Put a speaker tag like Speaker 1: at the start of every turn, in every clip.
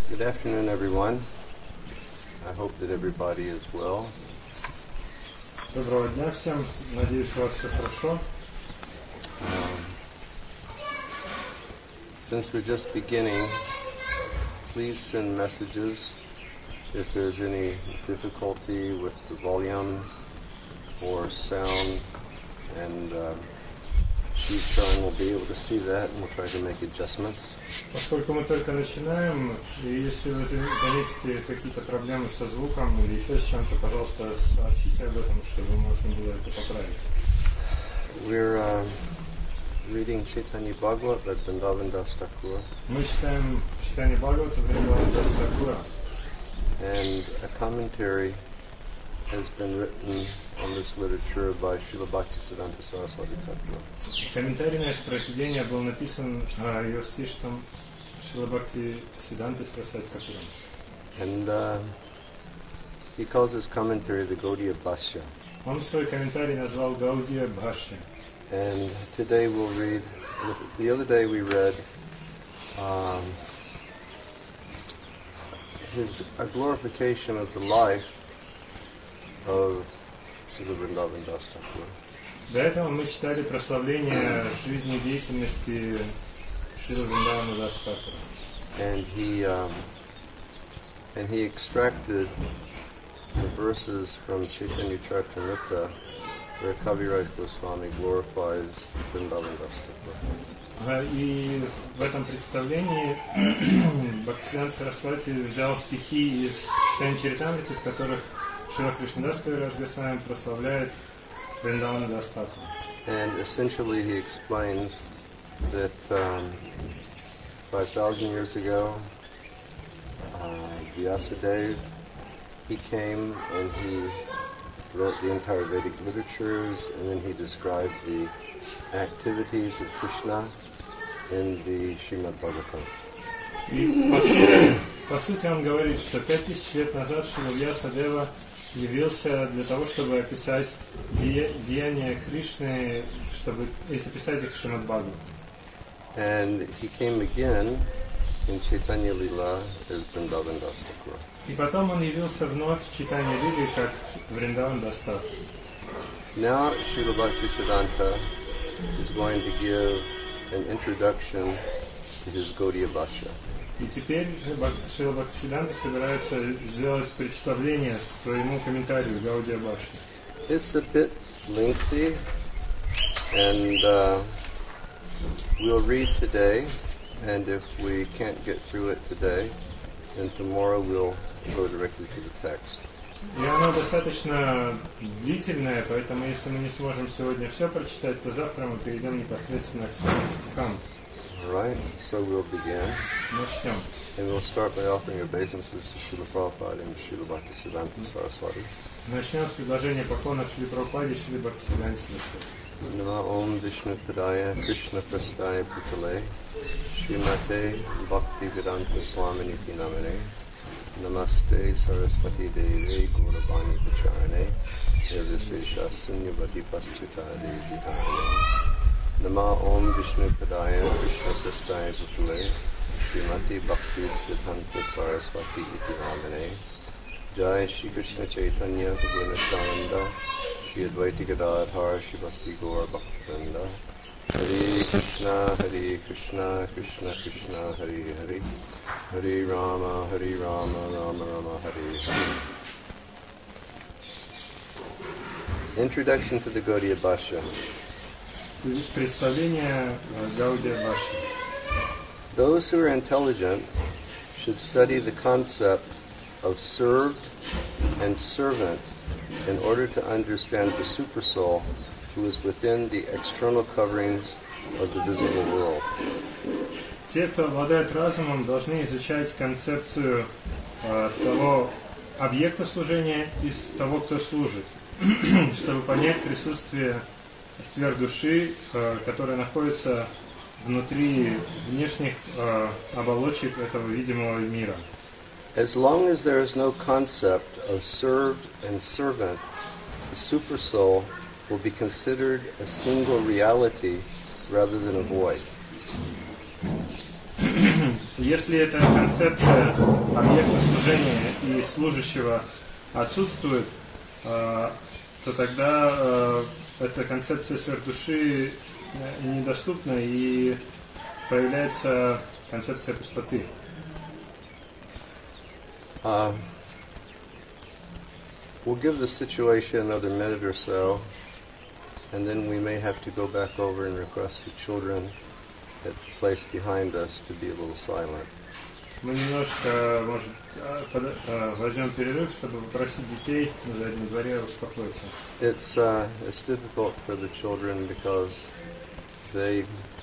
Speaker 1: Good afternoon, everyone. I hope that everybody is well.
Speaker 2: Доброго дня всем. Надеюсь, у вас все хорошо.
Speaker 1: Since we're just beginning, please send messages if there's any difficulty with the volume or sound, and Sean will be able to see that, and we'll try to make adjustments.
Speaker 2: Поскольку мы только начинаем, и если вы заметите какие-то проблемы со звуком или еще с чем-то, пожалуйста, сообщите об этом, чтобы можно было это поправить.
Speaker 1: We're reading Chaitanya Bhagavat by Vrindavan Das Thakur.
Speaker 2: Мы читаем Чайтанья Бхагавата Вриндаван Дас Такура.
Speaker 1: And a commentary has been written on this literature by Srila Bhaktisiddhanta Saraswati Thakur.
Speaker 2: Комментарий на это произведение был написан ее стиштом Шрила Бхактисиддханты Сарасвати Тхакуром.
Speaker 1: And he calls his commentary the Gaudiya Bhashya.
Speaker 2: Он свой комментарий назвал Гаудия Бхашья.
Speaker 1: And today we'll read, the other day we read a glorification of the life of Srila Vrindavan Das Thakur.
Speaker 2: До этого мы читали прославление жизнедеятельности Шрила Вриндавана Дас Такура.
Speaker 1: And he extracted the verses from Chaitanya Charitamrita where Kaviraj Goswami glorifies Vrindavan Das Thakur.
Speaker 2: И в этом представлении Бхактисиддханта Сарасвати взял стихи из Чайтаньи Чаритамриты, в которых Шрила Кришнадас Кавирадж Госвами прославляет Вриндавана Дас Такура.
Speaker 1: And essentially he explains that 5,000 years ago, Vyasadeva, he came and he wrote the entire Vedic literatures, and then he described the activities of Krishna in the Srimad Bhagavatam.
Speaker 2: И по сути он говорит, что 5000 лет назад Шрила Вьясадева явился для того, чтобы описать деяния Кришны, чтобы записать их в Шримад Бхагаватам.
Speaker 1: And he came again in Chaitanya Lila as Vrindavan Das Thakur.
Speaker 2: И потом он явился вновь в Чайтанья Лиле как Вриндаван Дас Такур.
Speaker 1: Now Srila Bhaktisiddhanta is going to give an introduction to his Gaudiya Bhashya.
Speaker 2: И теперь Шрила Бхактисиддханта собирается сделать представление своему комментарию Гаудия Бхашья.
Speaker 1: It's a bit lengthy, and we'll read today, and if we can't get through it today, then tomorrow we'll go directly to the text.
Speaker 2: И оно достаточно длительное, поэтому если мы не сможем сегодня все прочитать, то завтра мы перейдем непосредственно к самым стихам.
Speaker 1: All right, so we'll begin.
Speaker 2: Начнем.
Speaker 1: And we'll start by offering obeisances to Srila Prabhupada and Srila Bhaktisiddhanta Saraswati.
Speaker 2: Начнем с предложения поклона Шриле Прабхупаде и Шриле Бхактисиддханте Сарасвати.
Speaker 1: Nama Om Vishnu Padaya Krishna Prastaya Putale Srimate Bhakti Vedanta Swaminiti Namane Namaste Saraswati Devi Gauravani Pacharane Nirvisesha Sunyavati Paschita Devitane Nama Om Vishnu Padaya Krishna Prastaya Putale Srimati Bhakti Siddhanta Saraswati Iti Namane Jai Shri Krishna Chaitanya Prabhu Nityananda Shri Advaita Gadadhar Shivasti Gaur Bhaktivinoda Hare Krishna Krishna Krishna Hare Hare Hare Rama Rama Rama Hare Hare. Introduction to the Gaudiya Bhashya.
Speaker 2: Представление Гаудия Бхашья.
Speaker 1: Those who are intelligent should study the concept of served and servant in order to understand the supersoul who is within the external coverings of the visible world.
Speaker 2: Те, кто обладает разумом, должны изучать концепцию того объекта служения и того, кто служит, чтобы понять присутствие сверхдуши, которая находится внутри внешних оболочек этого видимого мира.
Speaker 1: As long as there is no concept of served and servant, the supersoul will be considered a single reality rather than a void.
Speaker 2: Если эта концепция объекта служения и служащего отсутствует, то тогда эта концепция сверхдуши недоступна и появляется концепция пустоты.
Speaker 1: We'll give the situation another minute or so, and then we may have to go back over and request the children at the place behind us to be a little silent.
Speaker 2: Мы немножко, может, возьмем перерыв, чтобы попросить детей на заднем дворе успокоиться.
Speaker 1: It's difficult for the children because they're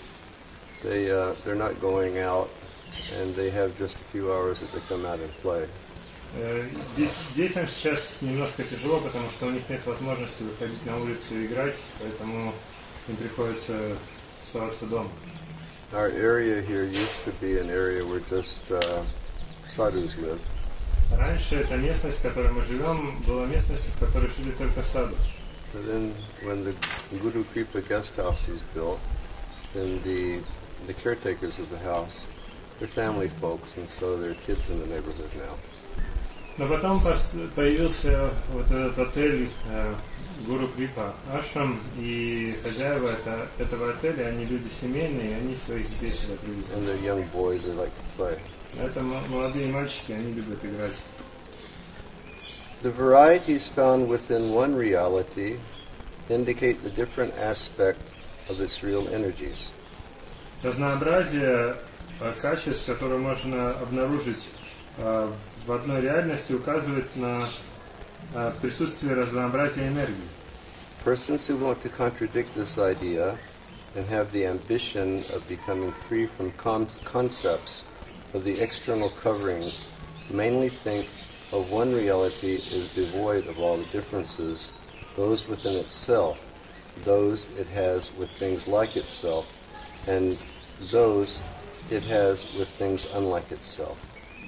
Speaker 1: not going out, and they have just a few hours that they come out and play.
Speaker 2: Детям сейчас немножко тяжело, потому что у них нет возможности выходить на улицу и играть, поэтому им приходится оставаться дома.
Speaker 1: Our area here used to be an area where just sadhus live.
Speaker 2: Раньше эта местность, в которой мы живем, была местностью, в которой жили только саду.
Speaker 1: But then, when the Guru Kripa guest house was built, then the caretakers of the house, they're family folks, and so there are kids in the neighborhood now.
Speaker 2: Но потом появился вот этот отель Гуру Крипа Ашрам, и хозяева этого отеля, они люди семейные, они своих детей сюда привезли.
Speaker 1: And they're young boys, they like to play.
Speaker 2: Это молодые мальчики, они любят играть.
Speaker 1: The varieties found within one reality indicate the different aspect of its real energies.
Speaker 2: Разнообразие качеств, которые можно обнаружить в одной реальности, указывает на присутствие разнообразия энергии.
Speaker 1: Persons who want to contradict this idea and have the ambition of becoming free from concepts of the external coverings mainly think of one reality as devoid of all the differences, those within itself, those it has with things like itself, and those it has with things unlike itself.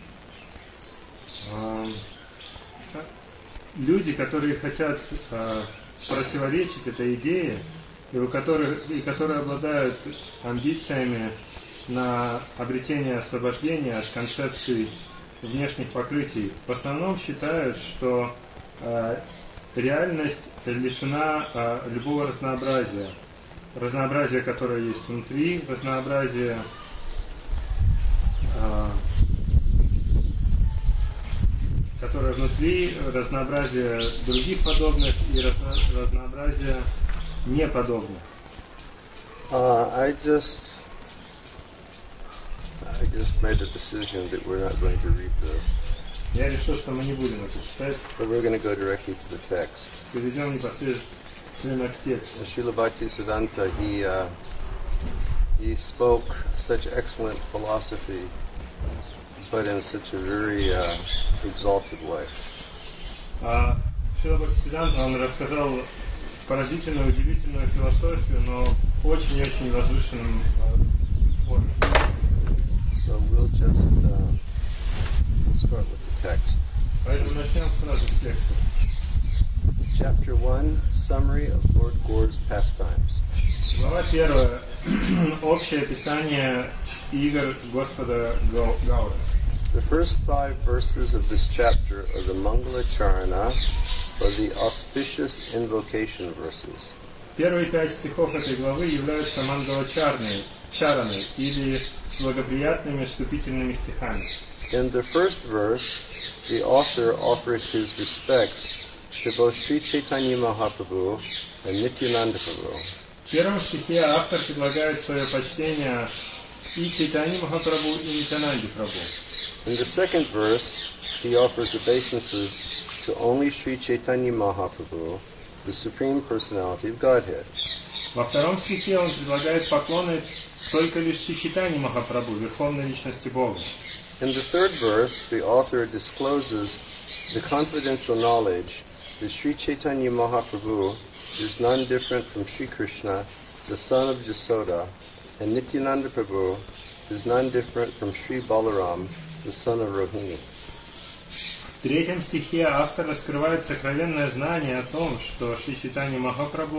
Speaker 2: Люди, которые хотят противоречить этой идее, и которые обладают амбициями на обретение освобождения от концепций внешних покрытий, в основном считают, что реальность лишена любого разнообразия. Разнообразие, которое есть внутри, разнообразие которое внутри, разнообразие других подобных и разнообразие неподобных.
Speaker 1: I just made a decision that we're not going to read this.
Speaker 2: Я решил, что мы не будем это читать.
Speaker 1: But we're going to go directly to the text.
Speaker 2: Перейдем непосредственно к тексту.
Speaker 1: Srila Bhaktisiddhanta, he spoke such excellent philosophy, but in such a very exalted way.
Speaker 2: Шрила Бхактисиддханта, он рассказал поразительную, удивительную философию, но очень-очень возвышенном форме.
Speaker 1: So we'll just start with the text.
Speaker 2: Поэтому начнем сразу с текста.
Speaker 1: Chapter 1, Summary of Lord Gaude's Pastimes.
Speaker 2: Глава 1. Общее описание игр Господа Гауда.
Speaker 1: The first 5 verses of this chapter are the Mangala Charana, or the auspicious invocation verses.
Speaker 2: Первые 5 стихов этой главы являются Мангалачарной, чараной, или благоприятными вступительными стихами.
Speaker 1: In the first verse, the author offers his respects to both Sri Chaitanya Mahaprabhu and Nityananda Prabhu.
Speaker 2: В первом стихе автор предлагает свое почтение и Чайтанье Махапрабху, и Нитянанде Прабху.
Speaker 1: In the second verse, he offers obeisances to only Sri Chaitanya Mahaprabhu, the Supreme Personality of Godhead.
Speaker 2: Во втором стихе он предлагает поклоны только лишь Шри Чайтанье Махапрабху, Верховной Личности Бога.
Speaker 1: In the third verse, the author discloses the confidential knowledge that Sri Chaitanya Mahaprabhu is none different from Sri Krishna, the son of Jasoda, and Nityananda Prabhu is none different from Sri Balaram, the son of Rohini.
Speaker 2: В третьем стихе автор раскрывает сокровенное знание о том, что Шри Чайтанья Махапрабху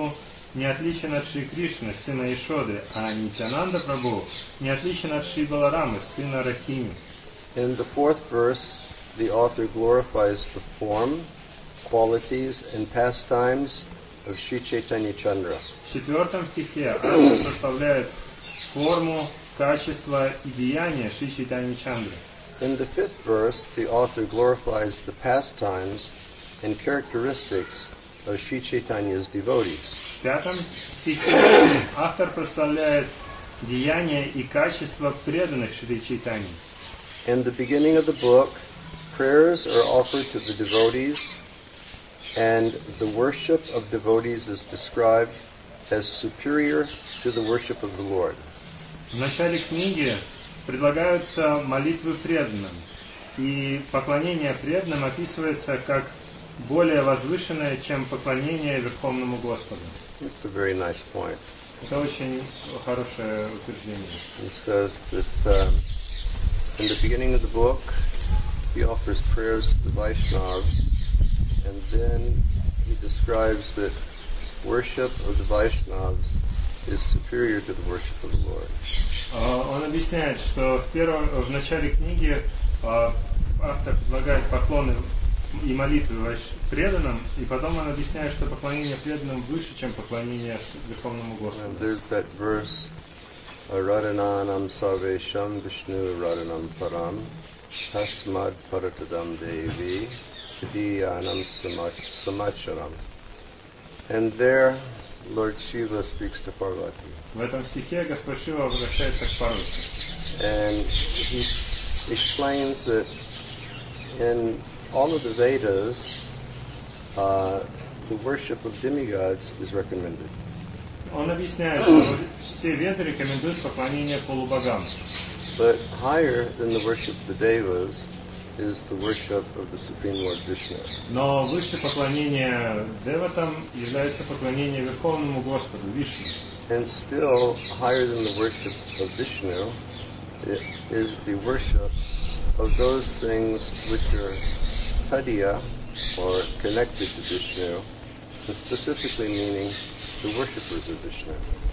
Speaker 2: не отличен от Шри Кришны, сына Ишоды, а Нитьянанда Прабху не отличен от Шри Баларамы, сына Рахини.
Speaker 1: In the fourth verse, the author glorifies the form, qualities, and pastimes of Sri Chaitanya Chandra.
Speaker 2: В 4 стихе автор прославляет форму, качество и деяния Шри Чайтаньи Чандры.
Speaker 1: In the fifth verse, the author glorifies the pastimes and characteristics of Sri Chaitanya's devotees.
Speaker 2: В 5 стихе автор прославляет деяния и качества преданных Шри Чайтаньи.
Speaker 1: In the beginning of the book, prayers are offered to the devotees, and the worship of devotees is described as superior to the worship of the Lord.
Speaker 2: В начале книги предлагаются молитвы преданным, и поклонение преданным описывается как более возвышенное, чем поклонение Верховному Господу.
Speaker 1: It's a very nice point.
Speaker 2: Это очень хорошее утверждение.
Speaker 1: He says that in the beginning of the book, he offers prayers to the Vaishnavas, and then he describes that worship of the Vaishnavas is superior to the worship of the Lord.
Speaker 2: Он объясняет, что в начале книги автор предлагает поклоны и молитвы преданным, и потом он объясняет, что поклонение преданным выше, чем поклонение Верховному Господу.
Speaker 1: And there's that verse, Radhananam Sarvesham Vishnu Radhanam Param Tasmad Paratadam Devi Diyanam Samacharam. And there, Lord Shiva speaks to Parvati.
Speaker 2: В этом стихе Господь Шива обращается к Парвати.
Speaker 1: And he explains that in all of the Vedas, the worship of demigods is recommended.
Speaker 2: Он объясняет, что все веды рекомендуют поклонение полубогам.
Speaker 1: But higher than the worship of the devas is the worship of the Supreme Lord Vishnu.
Speaker 2: Но выше поклонения деватам является поклонение Верховному Господу, Вишну.
Speaker 1: And still higher than the worship of Vishnu is the worship of those things which are tadiya, or connected to Vishnu, and specifically meaning the worshippers of Vishnu.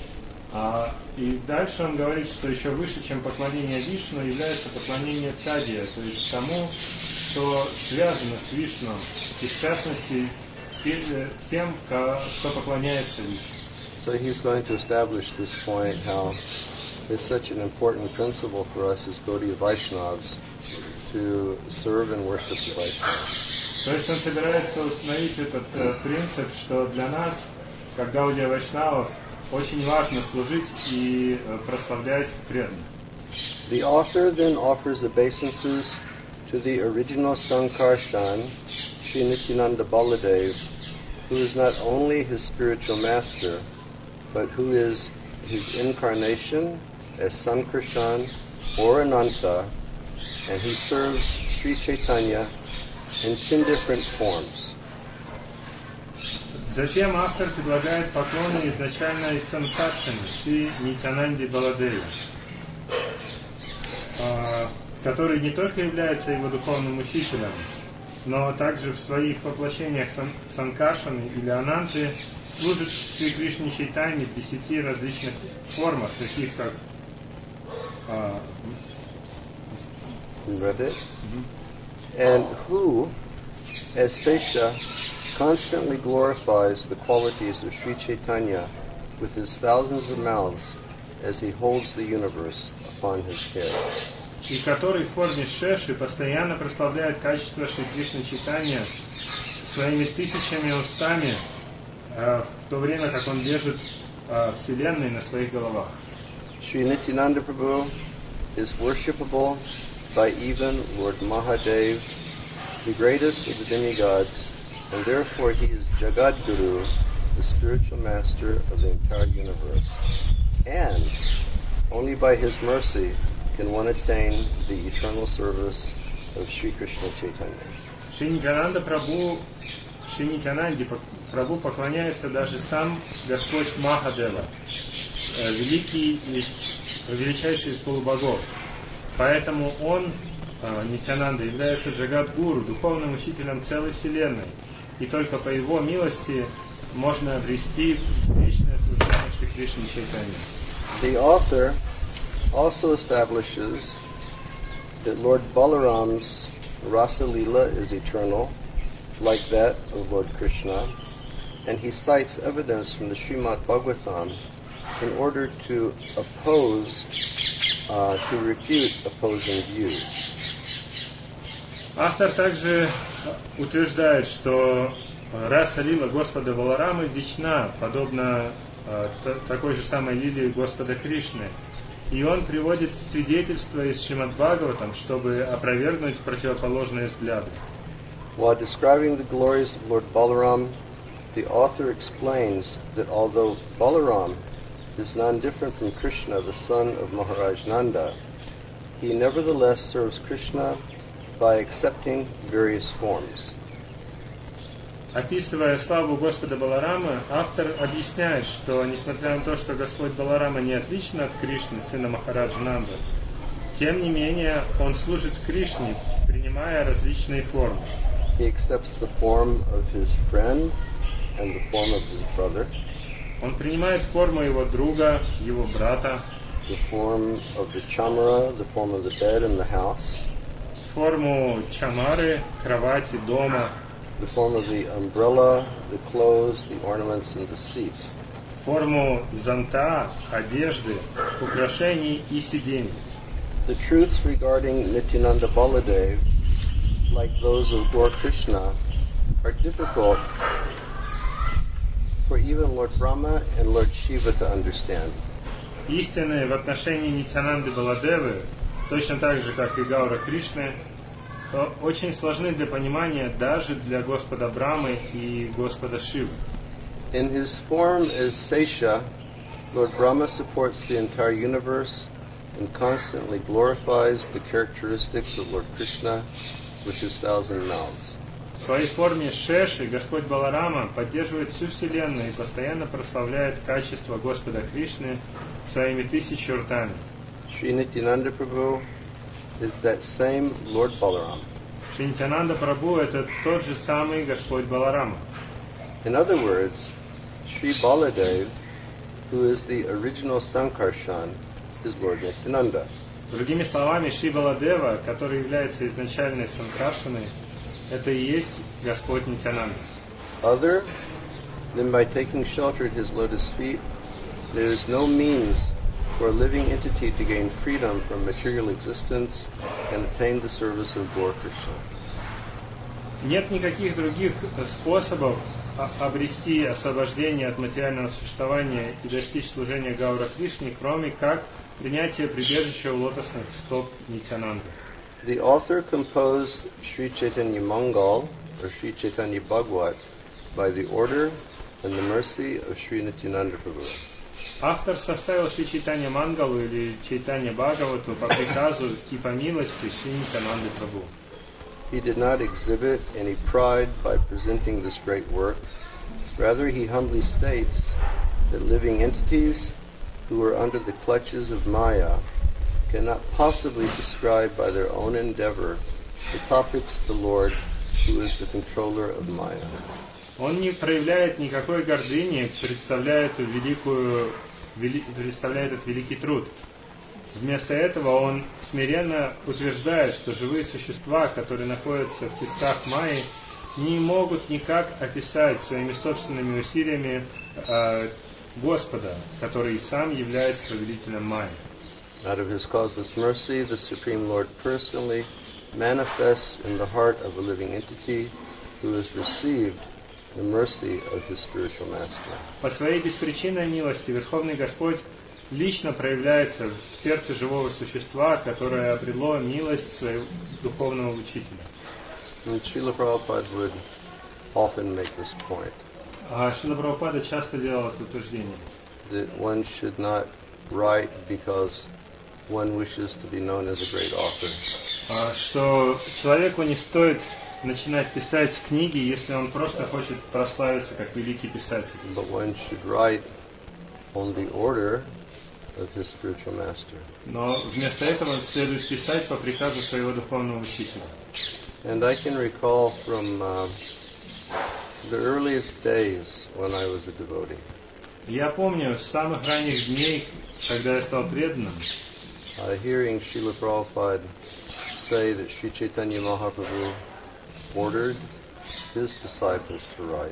Speaker 2: И дальше он говорит, что еще выше, чем поклонение Вишну, является поклонение Тадия, то есть тому, что связано с Вишну, и в частности тем, кто поклоняется Вишну.
Speaker 1: So he's going to establish this point, how it's such an important principle for us as Gaudiya Vaishnavas to serve and worship the Vaishnavas.
Speaker 2: То есть он собирается установить этот принцип, что для нас, как Гаудия Вайшнавов, очень важно служить и прославлять преданных.
Speaker 1: The author then offers obeisances to the original Sankarshan, Sri Nityananda Baladev, who is not only his spiritual master, but who is his incarnation as Sankarshan or Ananta, and he serves Sri Chaitanya in 10 different forms.
Speaker 2: Затем автор предлагает поклоны изначальной Санкаршине, Шри Нитьянанде Баладеве, который не только является его духовным учителем, но также в своих воплощениях Санкаршины или Ананты служит Шри Кришне Чайтанье в 10 различных формах, таких как
Speaker 1: and who, as Sesha, constantly glorifies the qualities of Sri Chaitanya with his thousands of mouths as he holds the universe upon his head.
Speaker 2: И который в форме Шеши постоянно прославляет качество Шри Кришны Чайтанья своими тысячами устами, в то время как он держит Вселенную на своих головах.
Speaker 1: Sri Nityananda Prabhu is worshipable by even Lord Mahadev, the greatest of the demigods, and therefore he is Jagadguru, the spiritual master of the entire universe. And only by his mercy can one attain the eternal service of Sri Krishna Chaitanya.
Speaker 2: Шри Нитьянанде Прабху поклоняется даже сам Господь Махадева, величайший из полубогов. Поэтому он, Нитьянанда, является Джагадгуру, духовным учителем целой Вселенной. И только по его милости можно обрести вечное служение Шри Кришне Чайтанье.
Speaker 1: The author also establishes that Lord Balaram's Rasa Leela is eternal, like that of Lord Krishna, and he cites evidence from the Srimad Bhagavatam in order to refute opposing views.
Speaker 2: Автор также утверждает, что раса лила Господа Баларамы вечна, подобно такой же самой лиле Господа Кришны. И он приводит свидетельства из Шримад Бхагаватам, чтобы опровергнуть противоположные взгляды.
Speaker 1: While describing the glories of Lord Balaram, the author explains that although Balaram is non-different from Krishna, the son of Maharaj Nanda, he nevertheless serves Krishna by accepting various forms.
Speaker 2: Описывая славу Господа Баларамы, автор объясняет, что несмотря на то, что Господь Баларама не отличен от Кришны, сына Махараджа Нанды, тем не менее он служит Кришне, принимая различные формы.
Speaker 1: He accepts the form of his friend and the form of his brother,
Speaker 2: Он принимает форму его друга, его брата,
Speaker 1: the form of the chamara, the form of the bed and the house,
Speaker 2: форму чамары, кровати, дома,
Speaker 1: the form of the umbrella, the clothes, the ornaments, and the seat.
Speaker 2: форму зонта, одежды, украшений и сидений.
Speaker 1: The truths regarding Nityananda Baladev, like those of Gaur Krishna, are difficult for even Lord Brahma and Lord Shiva to understand.
Speaker 2: Истины в отношении Нитьянанды Баладевы, точно так же, как и Гаура Кришны, очень сложны для понимания даже для Господа Брамы и Господа Шивы.
Speaker 1: In his form as Sesha, Lord Brahma supports the entire universe and constantly glorifies the characteristics of Lord Krishna with his 1,000 mouths.
Speaker 2: В своей форме Шеши Господь Баларама поддерживает всю Вселенную и постоянно прославляет качество Господа Кришны своими 1000 ртами.
Speaker 1: Sri Nityananda Prabhu is that same Lord Balaram.
Speaker 2: Шри Нитьянанда Прабху – это тот же самый Господь Баларама.
Speaker 1: In other words, Sri Baladev, who is the original Sankarshan, is Lord Nityananda.
Speaker 2: Другими словами, Шри Баладева, который является изначальной Санкаршаной, это и есть Господь Нитьянанда.
Speaker 1: Other than by taking shelter at his lotus feet, there is no means for a living entity to gain freedom from material existence and attain the service of Gaur Krishna.
Speaker 2: Нет никаких других способов обрести освобождение от материального существования и достичь служения Гаура Кришне, кроме как принятия прибежища у лотосных стоп Нитьянанды.
Speaker 1: The author composed Sri Chaitanya Mangal, or Sri Chaitanya Bhagwat, by the order and the mercy of Sri Nityananda Prabhu.
Speaker 2: Автор составил Шри Чайтанья Мангалу или Чайтанья Бхагавату по приказу и по милости Шри Нитьянанды Прабху.
Speaker 1: He did not exhibit any pride by presenting this great work. Rather, he humbly states that living entities who are under the clutches of Maya cannot possibly describe by their own endeavor the topics of the Lord, who is the controller of Maya.
Speaker 2: Он не проявляет никакой гордыни, представляя этот великий труд. Вместо этого он смиренно утверждает, что живые существа, которые находятся в тисках Майи, не могут никак описать своими собственными усилиями Господа, который сам является повелителем Майи.
Speaker 1: Out of his causeless mercy, the Supreme Lord personally manifests in the heart of a living entity who has received the mercy of his spiritual master.
Speaker 2: По своей беспричинной милости Верховный Господь лично проявляется в сердце живого существа, которое обрело милость своего духовного учителя.
Speaker 1: And Srila Prabhupada would often make this point,
Speaker 2: Шрила Прабхупада часто делал это утверждение,
Speaker 1: that one should not write because one wishes to be known as a great author,
Speaker 2: что человеку не стоит начинать писать книги, если он просто хочет прославиться как великий писатель.
Speaker 1: but one should write on the order of his spiritual master.
Speaker 2: Но вместо этого следует писать по приказу своего духовного учителя.
Speaker 1: And I can recall from the earliest days when I was a devotee,
Speaker 2: Я помню с самых ранних дней, когда я стал преданным,
Speaker 1: hearing Srila Prabhupada say that Sri Chaitanya Mahaprabhu ordered his disciples to write.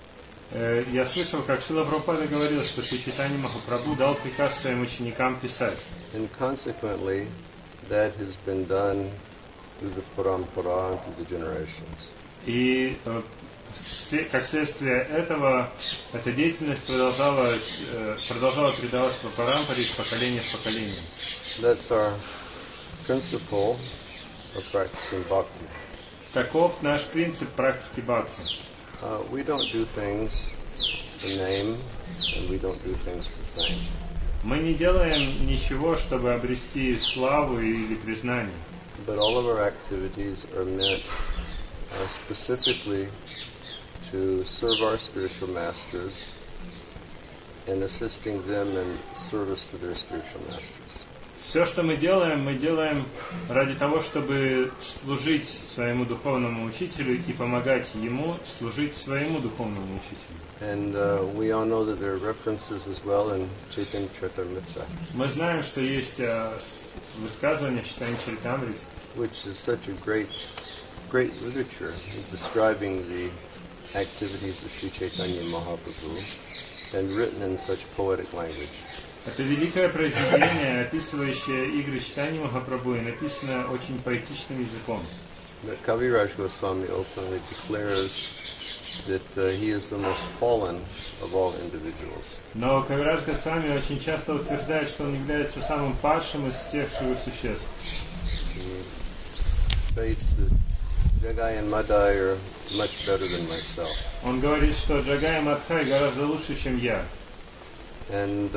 Speaker 2: я слышал, как Шрила Прабхупада говорил, что Шри Чайтанья Махапрабху дал приказ своим ученикам писать.
Speaker 1: And consequently, that has been done through the parampara and through the generations.
Speaker 2: И как следствие этого, эта деятельность продолжала передаваться по парампаре из поколения в поколение.
Speaker 1: That's our principle of practicing bhakti.
Speaker 2: Таков наш принцип практики бхакти.
Speaker 1: We don't do things for name, and we don't do things for fame.
Speaker 2: Мы не делаем ничего, чтобы обрести славу или признание.
Speaker 1: But all of our activities are meant specifically to serve our spiritual masters and assisting them in service to their spiritual masters.
Speaker 2: Все, что мы делаем ради того, чтобы служить своему духовному учителю и помогать ему служить своему духовному учителю.
Speaker 1: And we all know that there are references as well in Chaitanya Charitamrita,
Speaker 2: Мы знаем, что есть высказывание в Чайтанья Чаритамрите,
Speaker 1: which is such a great literature describing the activities of Sri Chaitanya Mahaprabhu and written in such poetic language.
Speaker 2: Это великое произведение, описывающее игры Чайтаньи Махапрабху и написанное очень поэтичным языком.
Speaker 1: That Kaviraj Goswami openly declares that he is the most fallen of all individuals.
Speaker 2: Но Кавирадж Госвами очень часто утверждает, что он является самым падшим из всех живых существ.
Speaker 1: He states that Jagai and Madai are much better than myself.
Speaker 2: Он говорит, что Джагай и Мадхай гораздо лучше, чем я.
Speaker 1: And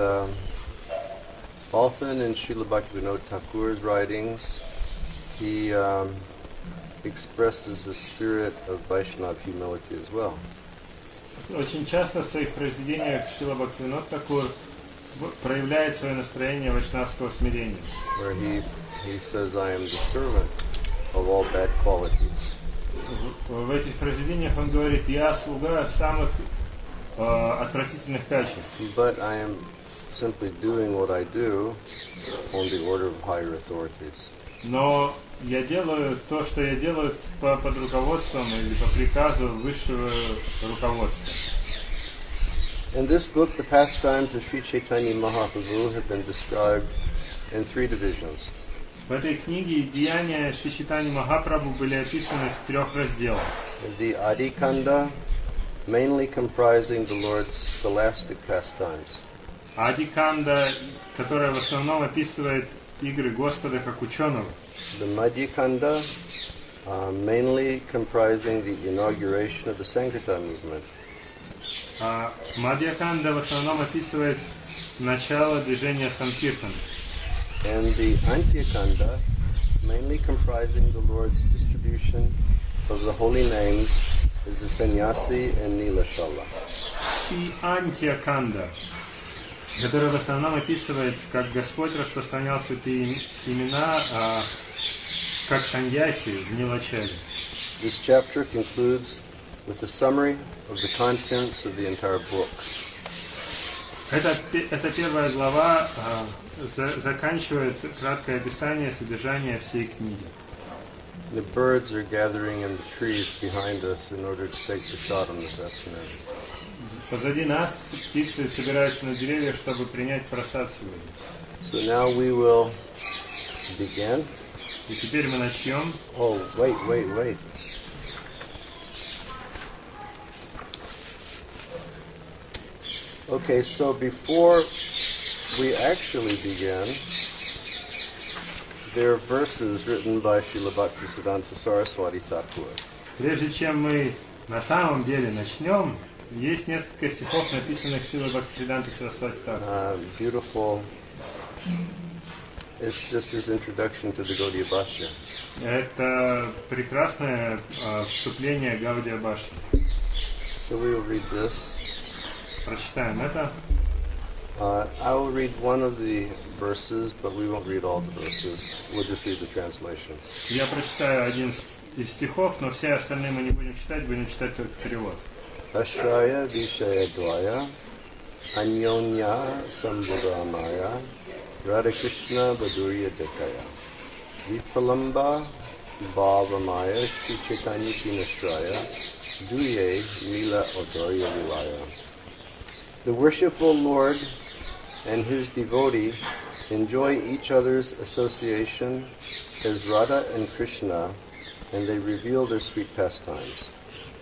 Speaker 1: often in Srila Bhaktivinoda Thakur's writings, he expresses the spirit of Vaishnava humility as well.
Speaker 2: Очень часто в своих произведениях Шрила Бхактивинода Thakura проявляет свое настроение вайшнавского смирения.
Speaker 1: Where he says, I am the servant of all bad qualities.
Speaker 2: В этих произведениях он говорит, я слуга самых отвратительных качеств.
Speaker 1: But I am simply doing what I do on the order of higher authorities.
Speaker 2: Но я делаю то, что я делаю под руководством или по приказу высшего руководства.
Speaker 1: In this book, the pastimes of Sri Chaitanya Mahaprabhu have been described in 3 divisions.
Speaker 2: В этой книге деяния Шри Чайтаньи Махапрабху были описаны в 3 разделах.
Speaker 1: The Adi Kanda, mainly comprising the Lord's scholastic pastimes.
Speaker 2: Ади-канда, которая в основном описывает игры Господа как ученого.
Speaker 1: The Madhya Kanda, mainly comprising the inauguration of the Sankirtan movement.
Speaker 2: А Мадья-канда в основном описывает начало движения Санкиртана.
Speaker 1: And the Antya Kanda, mainly comprising the Lord's distribution of the holy names as the Sannyasi and Nilatala.
Speaker 2: И Антия-канда, которая в основном описывает, как Господь распространял святые имена, как саньяси в Нилачале.
Speaker 1: This chapter concludes with a summary of the contents of the entire book.
Speaker 2: Эта первая глава заканчивает краткое описание содержания всей книги.
Speaker 1: The birds are gathering in the trees behind us in order to take the shot on this afternoon.
Speaker 2: Позади нас птицы собираются на деревьях, чтобы принять просад сегодня.
Speaker 1: So now we will begin.
Speaker 2: И теперь мы начнем.
Speaker 1: Oh, wait. Okay, so before we actually begin, there are verses written by Srila Bhaktisiddhanta Saraswati Thakur.
Speaker 2: Прежде чем мы на самом деле начнем, есть несколько стихов, написанных Шрилой Бхактисиддхантой Сарасвати Тхакур.
Speaker 1: Beautiful. It's just his introduction to the Gaudiya Bhashya.
Speaker 2: Это прекрасное вступление Гаудия Баши.
Speaker 1: So we will read this.
Speaker 2: Прочитаем это.
Speaker 1: I will read one of the verses, but we won't read all the verses. We'll just read the translations.
Speaker 2: Я прочитаю один из стихов, но все остальные мы не будем читать только перевод.
Speaker 1: Ashraya Vishayadvaya Anyonya Sambuddhamaya Radha Krishna Badurya Dekaya Vipalamba Bhavamaya Shri Chaitanya Pinashraya Duye Mila Odorya Vilaya. The worshipful Lord and his devotee enjoy each other's association as Radha and Krishna, and they reveal their sweet pastimes.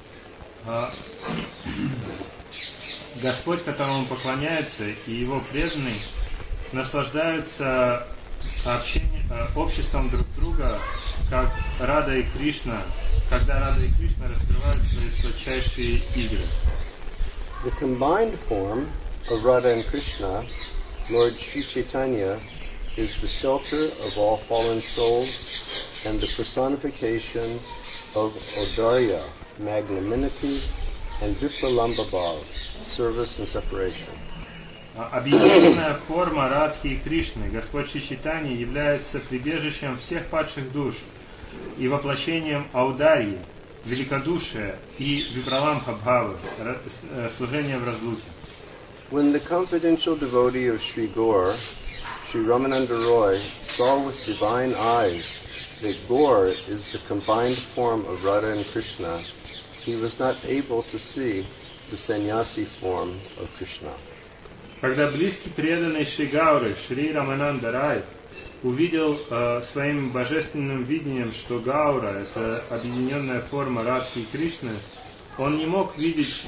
Speaker 2: Господь, которому поклоняется, и его преданные наслаждаются обществом друг друга, как Рада и Кришна, когда Рада и Кришна раскрывают свои сладчайшие игры.
Speaker 1: The combined form of Radha and Krishna, Lord Sri Chaitanya, is the shelter of all fallen souls and the personification of Audarya, magnanimity, and Vipralamba Bhav, service and separation.
Speaker 2: Объединенная форма Радхи и Кришны, Господь Шри Чайтанья, является прибежищем всех падших душ и воплощением Аударьи, великодушия и Випраламбха Бхавы, служения в разлуке.
Speaker 1: When the confidential devotee of Sri Gaur, Sri Ramananda Roy, saw with divine eyes that Gaur is the combined form of Radha and Krishna, he was not able to see the sannyasi form of Krishna.
Speaker 2: Когда близкий преданный Шри Гауры, Шри Рамананда Рай, увидел своим божественным видением, что Гаура – это объединенная форма Радхи и Кришны, он не мог видеть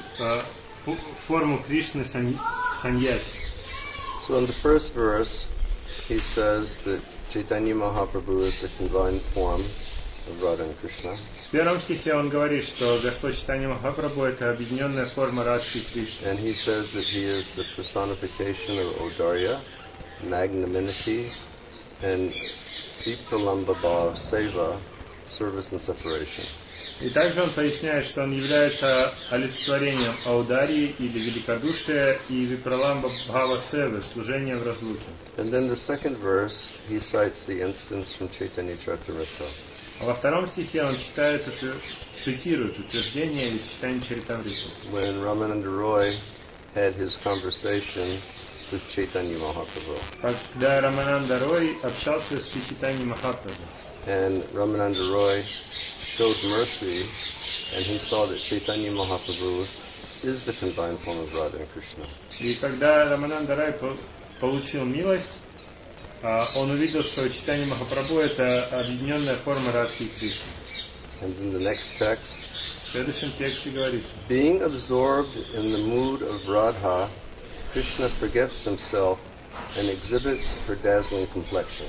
Speaker 2: форму Кришны саньяси.
Speaker 1: So in the first verse, he says that Chaitanya Mahaprabhu is the combined form of Radha and Krishna.
Speaker 2: В первом стихе он говорит, что Господь Чайтанья Махапрабху – это объединенная форма Радхи и Кришны.
Speaker 1: And he says that he is the personification of Audarya, magnanimity, and Vipralamba Bhav, seva, service and separation.
Speaker 2: И также он поясняет, что он является олицетворением Аударьи или великодушия и Випраламба Бхава Севы, служения в разлуке.
Speaker 1: And then the second verse, he cites the instance from Chaitanya Charitamrita.
Speaker 2: А во втором стихе он цитирует утверждение из Чайтанья Чаритамриты.
Speaker 1: When Ramananda Roy had his conversation with Chaitanya Mahaprabhu.
Speaker 2: Когда Рамананда Рой общался с Шри Чайтаньей Махапрабху.
Speaker 1: And Ramananda Roy showed mercy, and he saw that Chaitanya Mahaprabhu is the combined form of Radha and Krishna.
Speaker 2: И когда Рамананда Рай получил милость, он увидел, что Чайтанья Махапрабху – это объединенная форма Радхи и Кришны.
Speaker 1: And in the next text,
Speaker 2: В следующем тексте говорится:
Speaker 1: being absorbed in the mood of Radha, Krishna forgets himself and exhibits her dazzling complexion.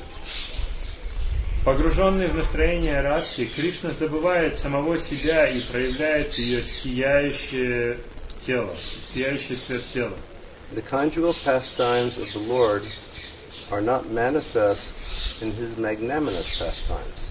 Speaker 2: Погруженный в настроение Радхи, Кришна забывает самого себя и проявляет ее сияющее тело, сияющий цвет тела.
Speaker 1: The conjugal pastimes of the Lord are not manifest in his magnanimous pastimes.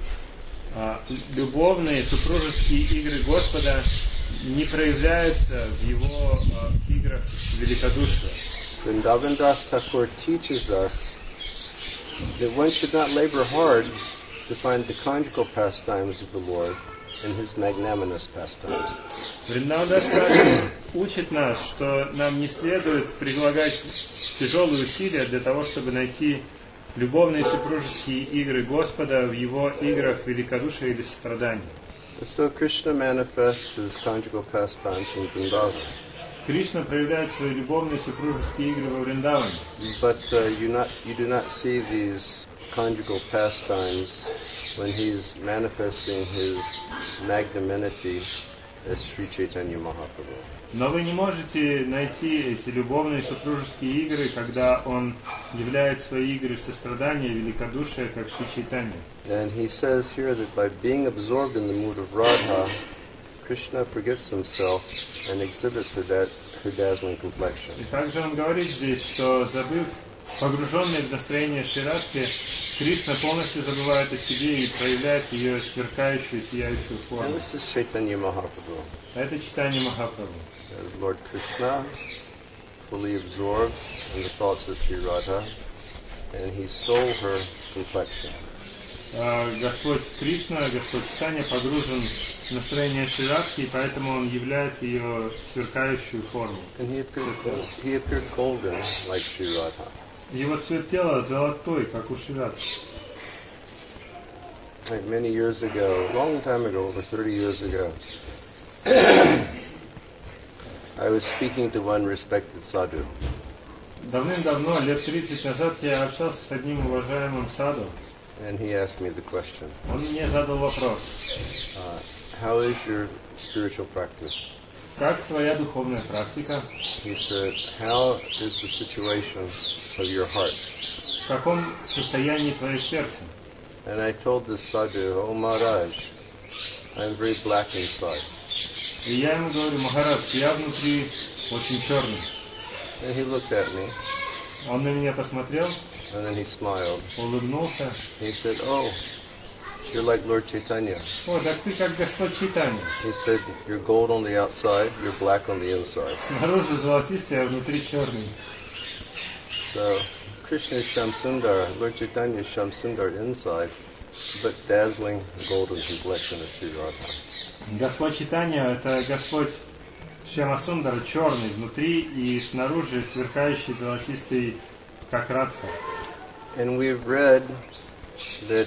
Speaker 2: Любовные супружеские игры Господа не проявляются в его играх великодушия.
Speaker 1: Vrindavan Das Thakur teaches us that one should not labor hard to find the conjugal pastimes of the Lord in his magnanimous pastimes.
Speaker 2: Вриндаван Дас Тхакур учит нас, что нам не следует прилагать тяжелые усилия для того, чтобы найти любовные супружеские игры Господа в его играх великодушия или сострадания.
Speaker 1: So Krishna manifests his conjugal pastimes in Vrindavan.
Speaker 2: Кришна проявляет свои любовные супружеские игры во Вриндаване.
Speaker 1: But you do not see these conjugal pastimes when he's manifesting his magnanimity as Sri Chaitanya Mahaprabhu.
Speaker 2: Но вы не можете найти эти любовные супружеские игры, когда он являет свои игры сострадания и великодушия, как Шри Чайтанья.
Speaker 1: And he says here that by being absorbed in the mood of Radha, Krishna forgets himself and exhibits her dazzling complexion.
Speaker 2: И также он говорит здесь, что погруженный в настроение Шри Радхи, Кришна полностью забывает о себе и проявляет ее сверкающую, сияющую
Speaker 1: And
Speaker 2: форму.
Speaker 1: this is Chaitanya Mahaprabhu.
Speaker 2: Это Чайтанья Махапрабху.
Speaker 1: Lord Krishna, fully absorbed in the thoughts of Sri Radha, and he stole her complexion.
Speaker 2: Господь Кришна, Господь Чайтанья погружен в настроение Шри Радхи, и поэтому он являет ее сверкающую форму.
Speaker 1: And he appeared golden like Sri Radha.
Speaker 2: Его цвет тела золотой, как у Шри Радхи.
Speaker 1: Like many years ago, a long time ago, over 30 years ago, I was speaking to one respected sadhu.
Speaker 2: Давным-давно, лет 30 назад, я общался с одним уважаемым саду.
Speaker 1: And he asked me the question,
Speaker 2: Он мне задал вопрос.
Speaker 1: how is your spiritual practice?
Speaker 2: Как твоя духовная практика?
Speaker 1: He said, how is the situation of your heart?
Speaker 2: В каком состоянии твое сердце?
Speaker 1: And I told this sadhu, oh Maharaj, I'm very black inside.
Speaker 2: И я ему говорю: Махарадж, я внутри очень черный.
Speaker 1: And he looked at me,
Speaker 2: Он на меня посмотрел,
Speaker 1: and then he smiled.
Speaker 2: улыбнулся.
Speaker 1: He said, oh, you're like Lord Chaitanya.
Speaker 2: О, так ты как Господь Чайтанья.
Speaker 1: He said, you're gold on the outside, you're black on the inside.
Speaker 2: Снаружи золотистый, а внутри черный.
Speaker 1: So, Krishna is Shamsundar, Lord Chaitanya is Shamsundar inside, but dazzling golden complexion of Sri Radha.
Speaker 2: Господь Чайтанья — это Господь Шьямасундар, черный внутри и снаружи сверкающий золотистый, как Радха.
Speaker 1: And we've read that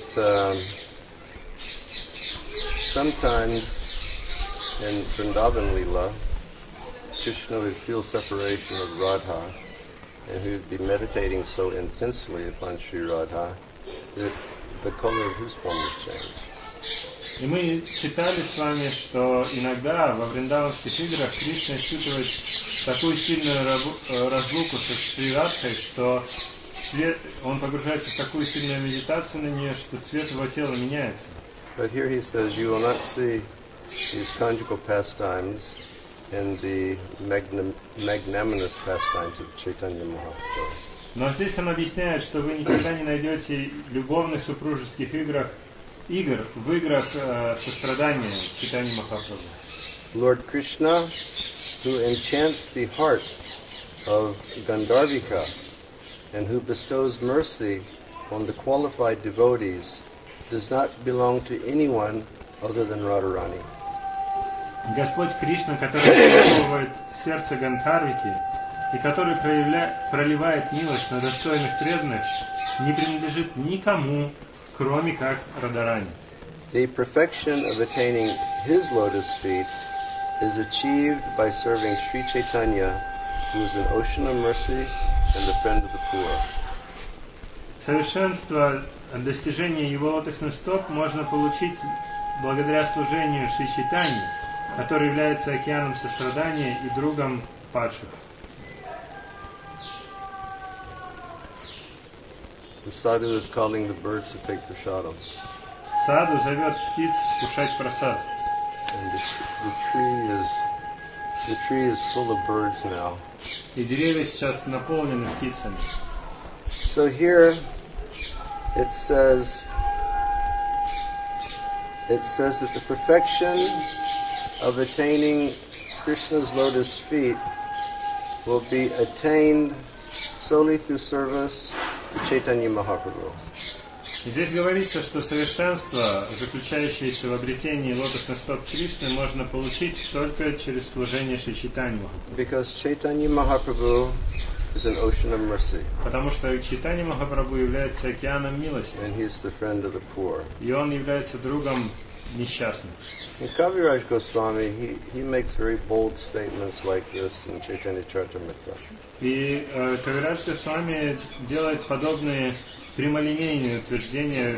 Speaker 1: sometimes in Vrindavan Leela, Krishna would feel separation of Radha, and he would be meditating so intensely upon Sri Radha that the color of his form would change.
Speaker 2: И мы читали с вами, что иногда во вриндаванских играх Кришна испытывает такую сильную разлуку со Шри Радхой, что он погружается в такую сильную медитацию на нее, что цвет его тела меняется.
Speaker 1: But here he says, you will not see these conjugal pastimes in the magnanimous pastimes of Chaitanya Mahaprabhu.
Speaker 2: Но здесь он объясняет, что вы никогда не найдете любовных супружеских игр в играх сострадания Чайтаньи Махапрабху.
Speaker 1: Lord Krishna, who enchants the heart of Gandharvika and who bestows mercy on the qualified devotees, does not belong to anyone other than Radharani.
Speaker 2: Господь Кришна, который завоевывает сердце Гандхарвики и который проливает милость на достойных преданных, не принадлежит никому, кроме как Радharani.
Speaker 1: The perfection of attaining his lotus feet is achieved by serving Sri Chaitanya, who is an ocean of mercy and the friend of the poor.
Speaker 2: Совершенство достижения его лотосных стоп можно получить благодаря служению Шри Чайтаньи, который является океаном сострадания и другом падших.
Speaker 1: The sadhu is calling the birds to take prasadam.
Speaker 2: Саду зовет птиц кушать прасад.
Speaker 1: And the tree is full of birds now.
Speaker 2: И деревья сейчас наполнены птицами.
Speaker 1: So here it says that the perfection of attaining Krishna's lotus feet will be attained solely through service to Chaitanya Mahaprabhu.
Speaker 2: Здесь говорится, что совершенство, заключающееся в обретении лотосных стоп Кришны, можно получить только через служение Шри Чайтаньи Махапрабху.
Speaker 1: Because Chaitanya Mahaprabhu is an ocean of mercy.
Speaker 2: Потому что Чайтанья Махапрабху является океаном милости.
Speaker 1: And he is the friend of the poor.
Speaker 2: И он является другом несчастных.
Speaker 1: And Kaviraj Goswami, he makes very bold statements like this in Chaitanya Charitamrita.
Speaker 2: И Кавирадж Госвами делает подобные прямолинейные утверждения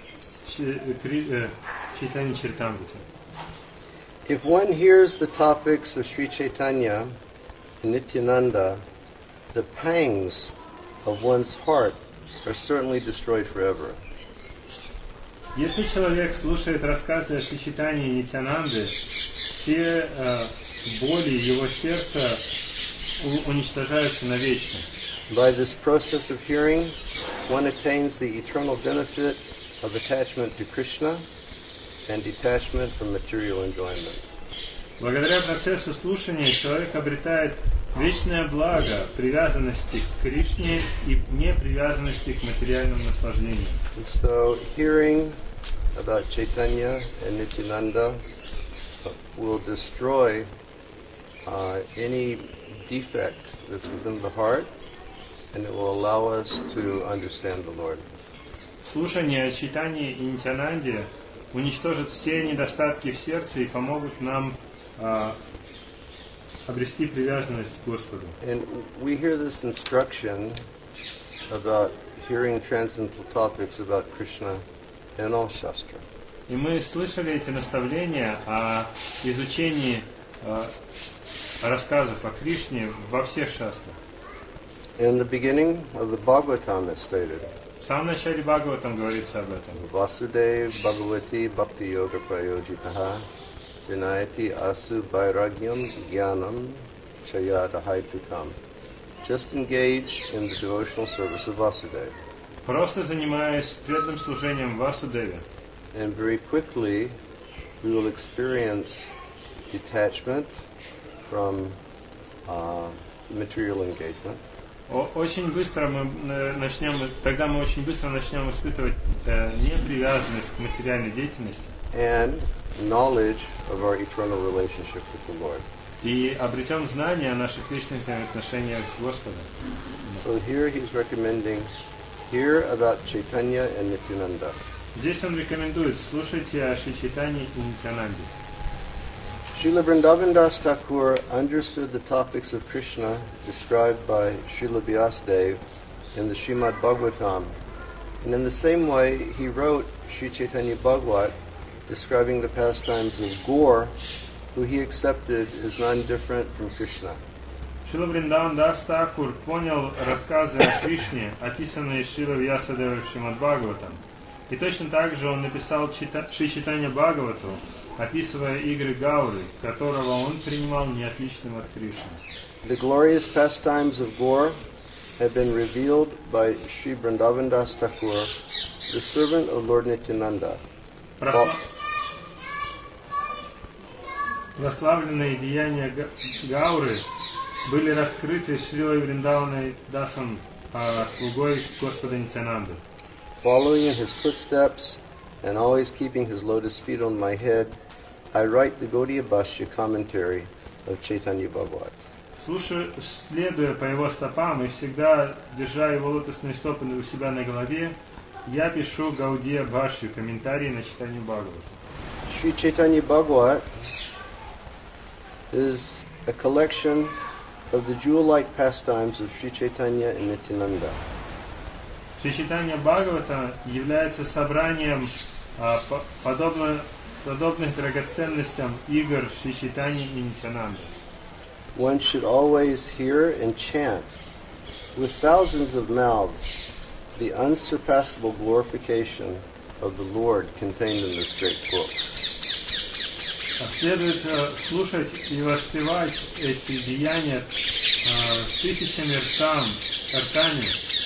Speaker 2: в Чайтанья Чаритамрите.
Speaker 1: If one hears the topics of Sri Chaitanya and Nityananda, the pangs of one's heart are certainly destroyed forever.
Speaker 2: Если человек слушает рассказы о Шри Чайтанье и Нитьянанде, все боли его сердца уничтожаются навечно.
Speaker 1: By this process of hearing, one attains the eternal benefit of attachment to Krishna and detachment from material enjoyment.
Speaker 2: Благодаря процессу слушания человек обретает Вечное благо привязанности к Кришне и непривязанности к материальным наслаждениям.
Speaker 1: And so hearing about Chaitanya and Nityananda will destroy any defect that's within the heart, and it will allow us to understand the Lord.
Speaker 2: Слушание о Чайтанье и Нитянанде уничтожит все недостатки в сердце и помогут нам обрести привязанность к Господу.
Speaker 1: And we hear this instruction about hearing transcendental topics about Krishna in all Shastra.
Speaker 2: И мы слышали эти наставления о изучении рассказов о Кришне во всех шастрах.
Speaker 1: In the beginning of the Bhagavatam it's stated,
Speaker 2: В самом начале Бхагаватам говорится об этом.
Speaker 1: Vasudev Bhagavati Bhakti Yoga Prayojitaha Janayati Asu Vairagyam Jnanam Chayadahaitukam. Just engage in the devotional service of Vasudeva.
Speaker 2: Просто занимаясь преданным служением Васудеве.
Speaker 1: And very quickly we will experience detachment from material engagement.
Speaker 2: Очень быстро тогда мы очень быстро начнем испытывать непривязанность к материальной деятельности.
Speaker 1: And knowledge of our eternal relationship with the Lord.
Speaker 2: И обретем знание о наших вечных взаимоотношениях с Господом.
Speaker 1: So here he's recommending, hear about Chaitanya and Nityananda.
Speaker 2: Здесь он рекомендует, слушайте о Шри Чайтанье и Нитянанде.
Speaker 1: Srila Vrindavan Das Thakur understood the topics of Krishna described by Srila Vyasadeva in the Srimad Bhagavatam. And in the same way, he wrote Sri Chaitanya Bhagavat describing the pastimes of Gaur, who he accepted as non-different from Krishna.
Speaker 2: Шрила Вриндаван Дас Такур понял рассказы о Кришне, описанные Шрила Вьясадевой в Шримад Бхагаватам. И точно так же он написал Шри Чайтанья Бхагавату, описывая игры Гауры, которого он принимал неотличным от Кришны.
Speaker 1: The glorious pastimes of Gaur have been revealed by Sri Vrindavan Das Thakur, the servant of Lord Nityananda.
Speaker 2: Прославленные деяния Гауры были раскрыты Шрилой Вриндаваной Дасом, слугой Господа Нитянанды.
Speaker 1: Following in his footsteps and always keeping his lotus feet on my head, I write the Gaudiya Bhashya commentary of Chaitanya Bhagavat.
Speaker 2: Следуя по его стопам и всегда держа его лотосные стопы у себя на голове, я пишу Гаудия Бхашью, комментарии на читание Бхагавата.
Speaker 1: Sri Chaitanya Bhagavat is a collection of the jewel-like pastimes of Sri Chaitanya and Nityananda.
Speaker 2: Шри Чайтанья Бхагавата является собранием подобных драгоценностям игр Шри Чайтаньи и Нитянанды.
Speaker 1: One should always hear and chant with thousands of mouths the unsurpassable glorification of the Lord contained in this great book.
Speaker 2: Следует слушать и воспевать эти деяния тысячами ртами,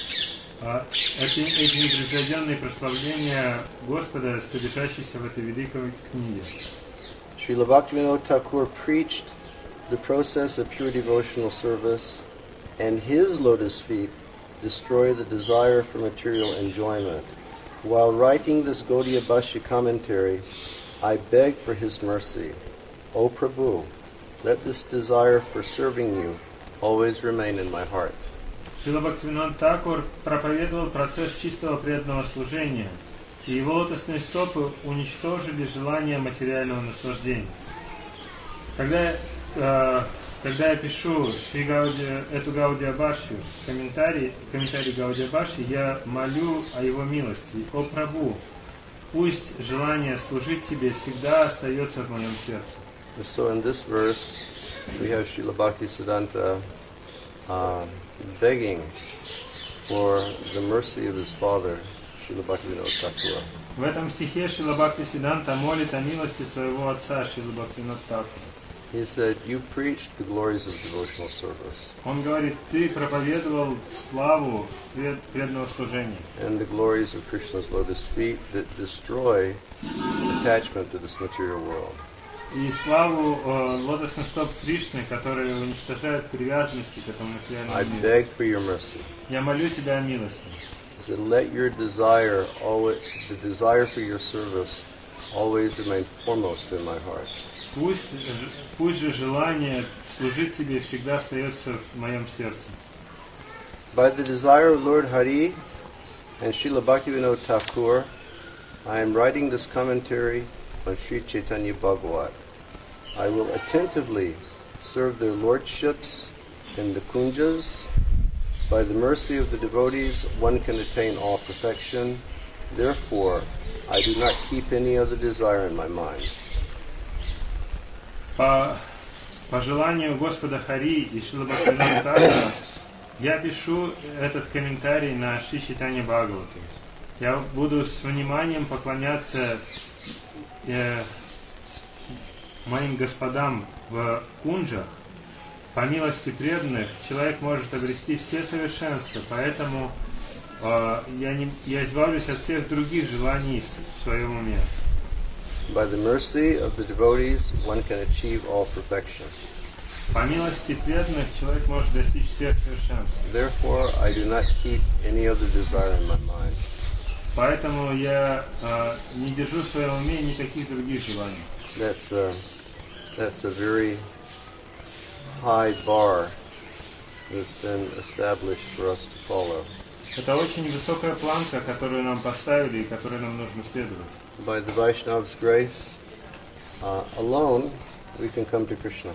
Speaker 2: эти непревзойденные прославления Господа, содержащиеся в этой великой книге.
Speaker 1: Srila Bhaktivinoda Thakur preached the process of pure devotional service, and his lotus feet destroy the desire for material enjoyment. While writing this Gaudiya Bhashya commentary, I beg for his mercy. O Prabhu, let this desire for serving you always remain in my heart.
Speaker 2: Шрила Бхактивинода Такур проповедовал процесс чистого преданного служения, и его лотосные стопы уничтожили желание материального наслаждения. Когда я пишу эту Гаудия Бхашью, комментарий Гаудия Бхашьи, я молю о его милости. О Прабху, пусть желание служить тебе всегда остается в моем сердце.
Speaker 1: So in this verse, we have Srila Bhaktisiddhanta begging for the mercy of his father, Srila Bhaktivinoda Thakur.
Speaker 2: В этом стихе Шрила Бхактисиддханта молит о милости своего отца Шрила Бхактивинода Такура.
Speaker 1: He said, you preached the glories of devotional service.
Speaker 2: Он говорит, ты проповедовал славу преданного служения.
Speaker 1: And the glories of Krishna's lotus feet that destroy attachment to this material world.
Speaker 2: и славу лотосных стоп Кришны, которые уничтожают привязанности к этому
Speaker 1: I
Speaker 2: материальному миру.
Speaker 1: beg for your mercy.
Speaker 2: Я молю Тебя о милости.
Speaker 1: He said, let your desire, always, the desire for your service, always remain foremost in my heart.
Speaker 2: Пусть же желание служить Тебе всегда остается в моем сердце.
Speaker 1: By the desire of Lord Hari and Srila Bhaktivinoda Thakur, I am writing this commentary on Sri Chaitanya Bhagavat. I will attentively serve their lordships in the kunjas. By the mercy of the devotees, one can attain all perfection. Therefore, I do not keep any other desire in my mind.
Speaker 2: По желанию Господа Хари и Шрила Бхактивинода Thakura я пишу этот комментарий на Шри Чайтанья Бхагавату. Я буду с вниманием поклоняться моим господам в кунджах. По милости преданных человек может обрести все совершенства, поэтому я избавлюсь от всех других желаний в своем уме.
Speaker 1: By the mercy of the devotees, one can achieve all perfection.
Speaker 2: По милости преданных человек может достичь всех совершенств.
Speaker 1: Therefore, I do not keep any other desire in my mind.
Speaker 2: Поэтому я не держу в своем уме никаких других желаний.
Speaker 1: That's a very high bar that's been established for us to follow.
Speaker 2: Это очень высокая планка, которую нам поставили и которой нам нужно следовать.
Speaker 1: By the Vaishnava's grace alone, we can come to Krishna.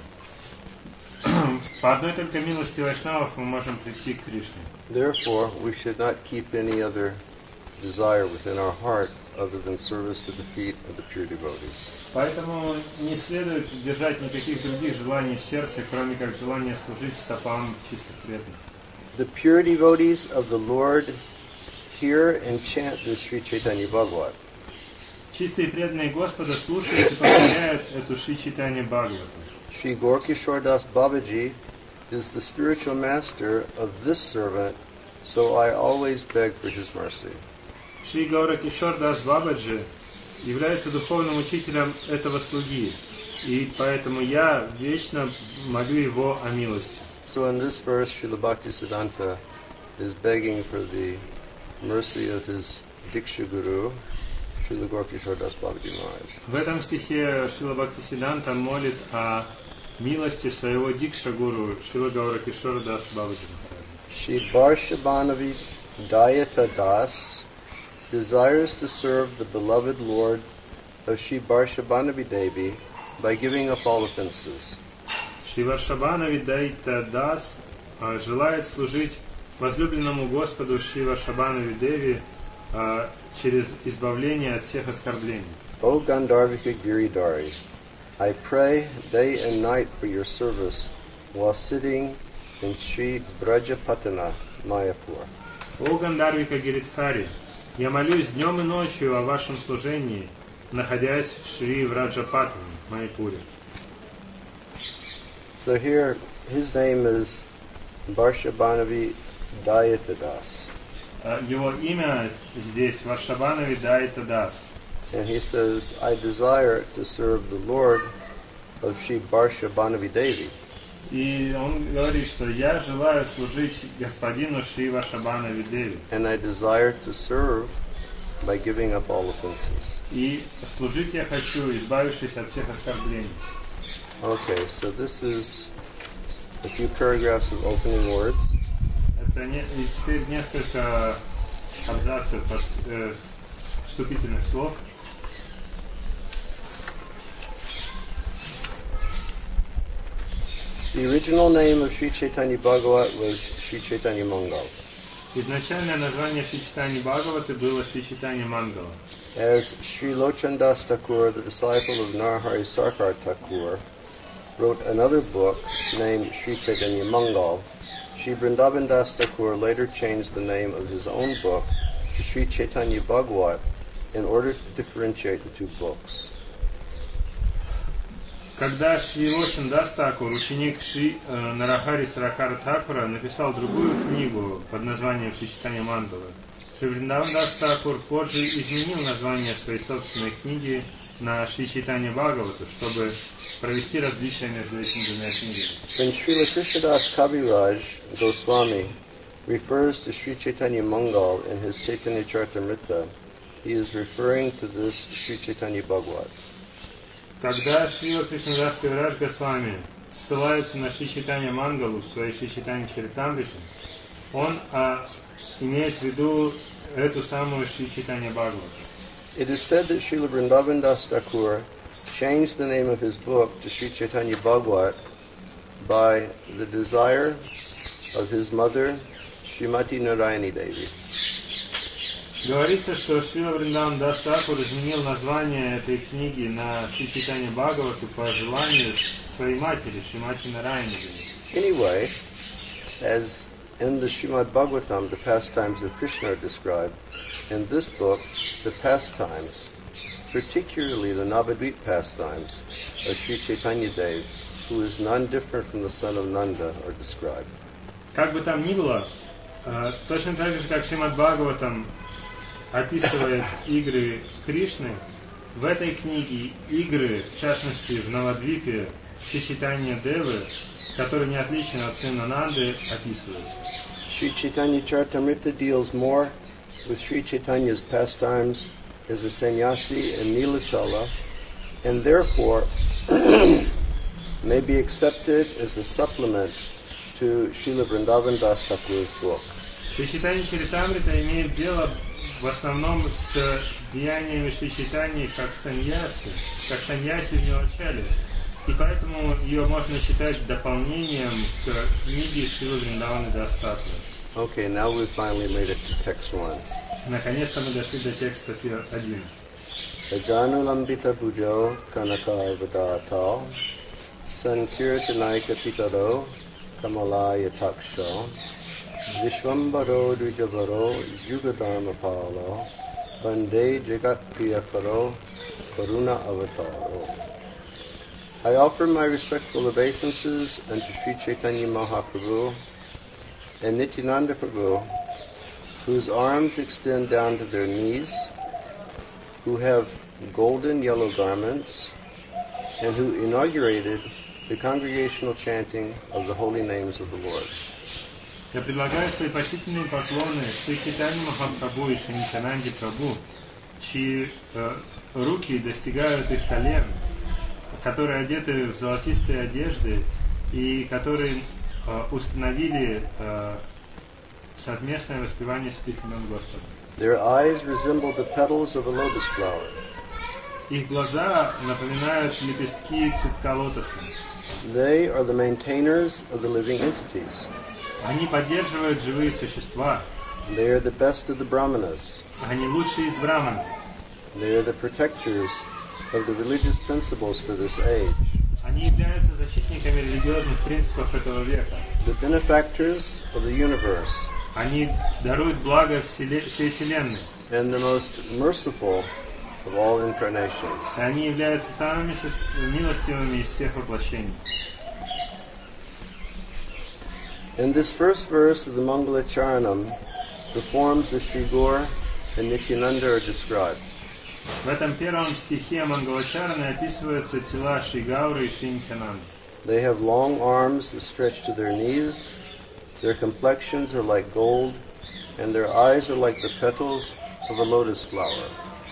Speaker 2: По одной только милости вайшнавов мы можем прийти к Кришне.
Speaker 1: Therefore, we should not keep any other desire within our heart other than service to the feet of the pure devotees.
Speaker 2: Поэтому не следует держать никаких других желаний в сердце, кроме как желания служить стопам чистых преданных.
Speaker 1: The pure devotees of the Lord hear and chant this Sri Chaitanya Bhagavat.
Speaker 2: Чистые преданные Господа слушают и повторяют эту Шри Чайтанья Бхагавату.
Speaker 1: Sri Gorkishore Das Babaji is the spiritual master of this servant, so I always beg for his mercy.
Speaker 2: Шри Гауракишор Дас Бабаджи является духовным учителем этого слуги, и поэтому я вечно молю его о милости.
Speaker 1: So in this verse, Srila Bhaktisiddhanta is begging for the mercy of his Diksha Guru, Srila Gorkishore Das Babaji Maharaj.
Speaker 2: В этом стихе Шрила Бхактисиддханта молит о милости своего Дикша-гуру Шрила Гауракишора Дас Бабаджи Махараджа.
Speaker 1: Shri Varshabhanavi Dayata Das desires to serve the beloved Lord of Shri Varshabhanavi Devi by giving up all offenses.
Speaker 2: Шри Варшабханави Дайта Дас желает служить возлюбленному Господу Шри Варшабханави Деви через избавление от всех оскорблений.
Speaker 1: O Gandharvika Giridhari, I pray day and night for your service while sitting in Shri Brajapatana, Mayapur.
Speaker 2: О Гандарвика Гиридхари, я молюсь днем и ночью о вашем служении, находясь в Шри Враджапатане, Майяпуре.
Speaker 1: So here, his name is Varshabhanavi Dayatadas.
Speaker 2: Его имя здесь Варшабханави Дайта Дас.
Speaker 1: And he says, I desire to serve the Lord of Shri Varshabhanavi Devi.
Speaker 2: И он говорит, что я желаю служить господину Шри Варшабханави Деви.
Speaker 1: And I desire to serve by giving up all offenses.
Speaker 2: И служить я хочу, избавившись от всех оскорблений.
Speaker 1: Okay, so this is a few paragraphs of opening words.
Speaker 2: Это и теперь несколько абзацев от вступительных слов.
Speaker 1: The original name of Sri Chaitanya Bhagavat was Sri Chaitanya Mangal.
Speaker 2: Изначальное название Шри Чайтаньи Бхагаваты было Шри Чайтанья Мангала.
Speaker 1: As Sri Lochandas Thakur, the disciple of Narahari Sarkar Thakur, wrote another book named Sri Chaitanya Mangal, Sri Vrindavan Das Thakur later changed the name of his own book to Sri Chaitanya Bhagavat in order to differentiate the two books.
Speaker 2: Когда Шри Лочин Дас Такур, ученик Шри Нарахари Саракара Такура, написал другую книгу под названием Шри Чайтанья Мангала, Шри Вриндаван Дас Такур позже изменил название своей собственной книги на Шри Чайтанья Бхагавату, чтобы провести различия между этими двумя книгами.
Speaker 1: When Srila Krishnadas Kaviraj Goswami refers to Sri Chaitanya Mangal in his Chaitanya Charitamrita, he is referring to this Sri Chaitanya Bhagavat.
Speaker 2: Когда Шрила Кришнадас Кавирадж Госвами ссылается на Шри Чайтанья Мангалу в своей Шри Чайтанья Чаритамрите, он имеет в виду эту самую Шри Чайтанья Бхагавату.
Speaker 1: It is said that Srila Vrindavan Das Thakur changed the name of his book to Sri Chaitanya Bhagavat by the desire of his mother, Srimati Narayani Devi.
Speaker 2: Говорится, что Шрила Вриндаван Дас Тхакур изменил название этой книги на Шри Чайтанья Бхагавату по желанию своей матери, Шримати Нарайани Деви.
Speaker 1: Anyway, as in the Srimad Bhagavatam, the pastimes of Krishna are described, in this book, the pastimes, particularly the Navadvip pastimes of Sri Chaitanya Dev, who is none different from the son of Nanda, are described.
Speaker 2: Как бы там ни было, точно так же, как Шримад Бхагаватам описывает игры Кришны, в этой книге игры, в частности в Навадвипе Шри Чайтанья Девы, которые не отличны от сына Нанды, описываются.
Speaker 1: Sri Chaitanya Charitamrita deals more with Sri Chaitanya's pastimes as a sannyasi in Nilachala, and therefore may be accepted as a supplement to Srila Vrindavan Das Thakur's book.
Speaker 2: Шри Чайтанья Чаритамрита имеет дело в основном с деяниями Шри Чайтаньи как саньяси в Нилачале. И поэтому ее можно считать дополнением к книге Шрилы Вриндавана Дас Тхакура.
Speaker 1: Okay, now we finally made it to text 1.
Speaker 2: Наконец-то мы дошли до текста 1.
Speaker 1: Ajanulambita Bujo Kanakar Vadatal Sankirtanaika Pitaro Kamalaya Taksho Vishwambaro Dvijavaro Yugadharma Palo Bande Jagat Priyakaro Karuna Avataro. I offer my respectful obeisances unto Sri Chaitanya Mahaprabhu and Nityananda Prabhu, whose arms extend down to their knees, who have golden yellow garments, and who inaugurated the congregational chanting of the holy names of the Lord.
Speaker 2: Я предлагаю свои почтительные поклоны Шри Чайтанье Махапрабху и Шри Нитьянанде Прабху, чьи руки достигают их колен, которые одеты в золотистые одежды и которые установили совместное воспевание святых имен Господа.
Speaker 1: Their eyes resemble the petals of a lotus flower.
Speaker 2: Их глаза напоминают лепестки цветка лотоса.
Speaker 1: They are the maintainers of the living entities.
Speaker 2: Они поддерживают живые существа.
Speaker 1: They are the best of the brahmanas.
Speaker 2: Они лучшие из браманов.
Speaker 1: They are the protectors of the religious principles for this age.
Speaker 2: Они являются защитниками религиозных принципов этого века.
Speaker 1: The benefactors of the universe.
Speaker 2: Они даруют благо всей Вселенной.
Speaker 1: And the most merciful of all incarnations.
Speaker 2: И они являются самыми милостивыми из всех воплощений.
Speaker 1: In this first verse of the Mangala Charanam, the forms of Sri Gaur and Nityananda are described.
Speaker 2: В этом первом стихе Мангалачараны описываются тела Шри Гауры и Шри Нитьянанды.
Speaker 1: They have long arms that stretch to their knees, their complexions are like gold, and their eyes are like the petals of a lotus flower.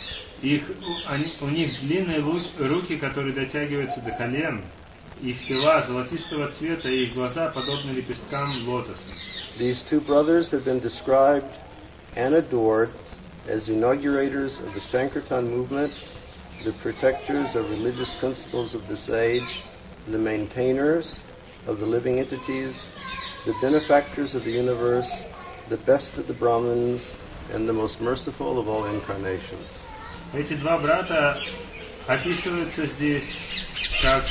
Speaker 2: У них длинные руки, которые дотягиваются до колен, их тела золотистого цвета, и их глаза подобны лепесткам лотоса.
Speaker 1: These two brothers have been described and adored as inaugurators of the Sankirtan movement, the protectors of religious principles of this age, the maintainers of the living entities, the benefactors of the universe, the best of the Brahmins, and the most merciful of all incarnations.
Speaker 2: Эти два брата описываются здесь как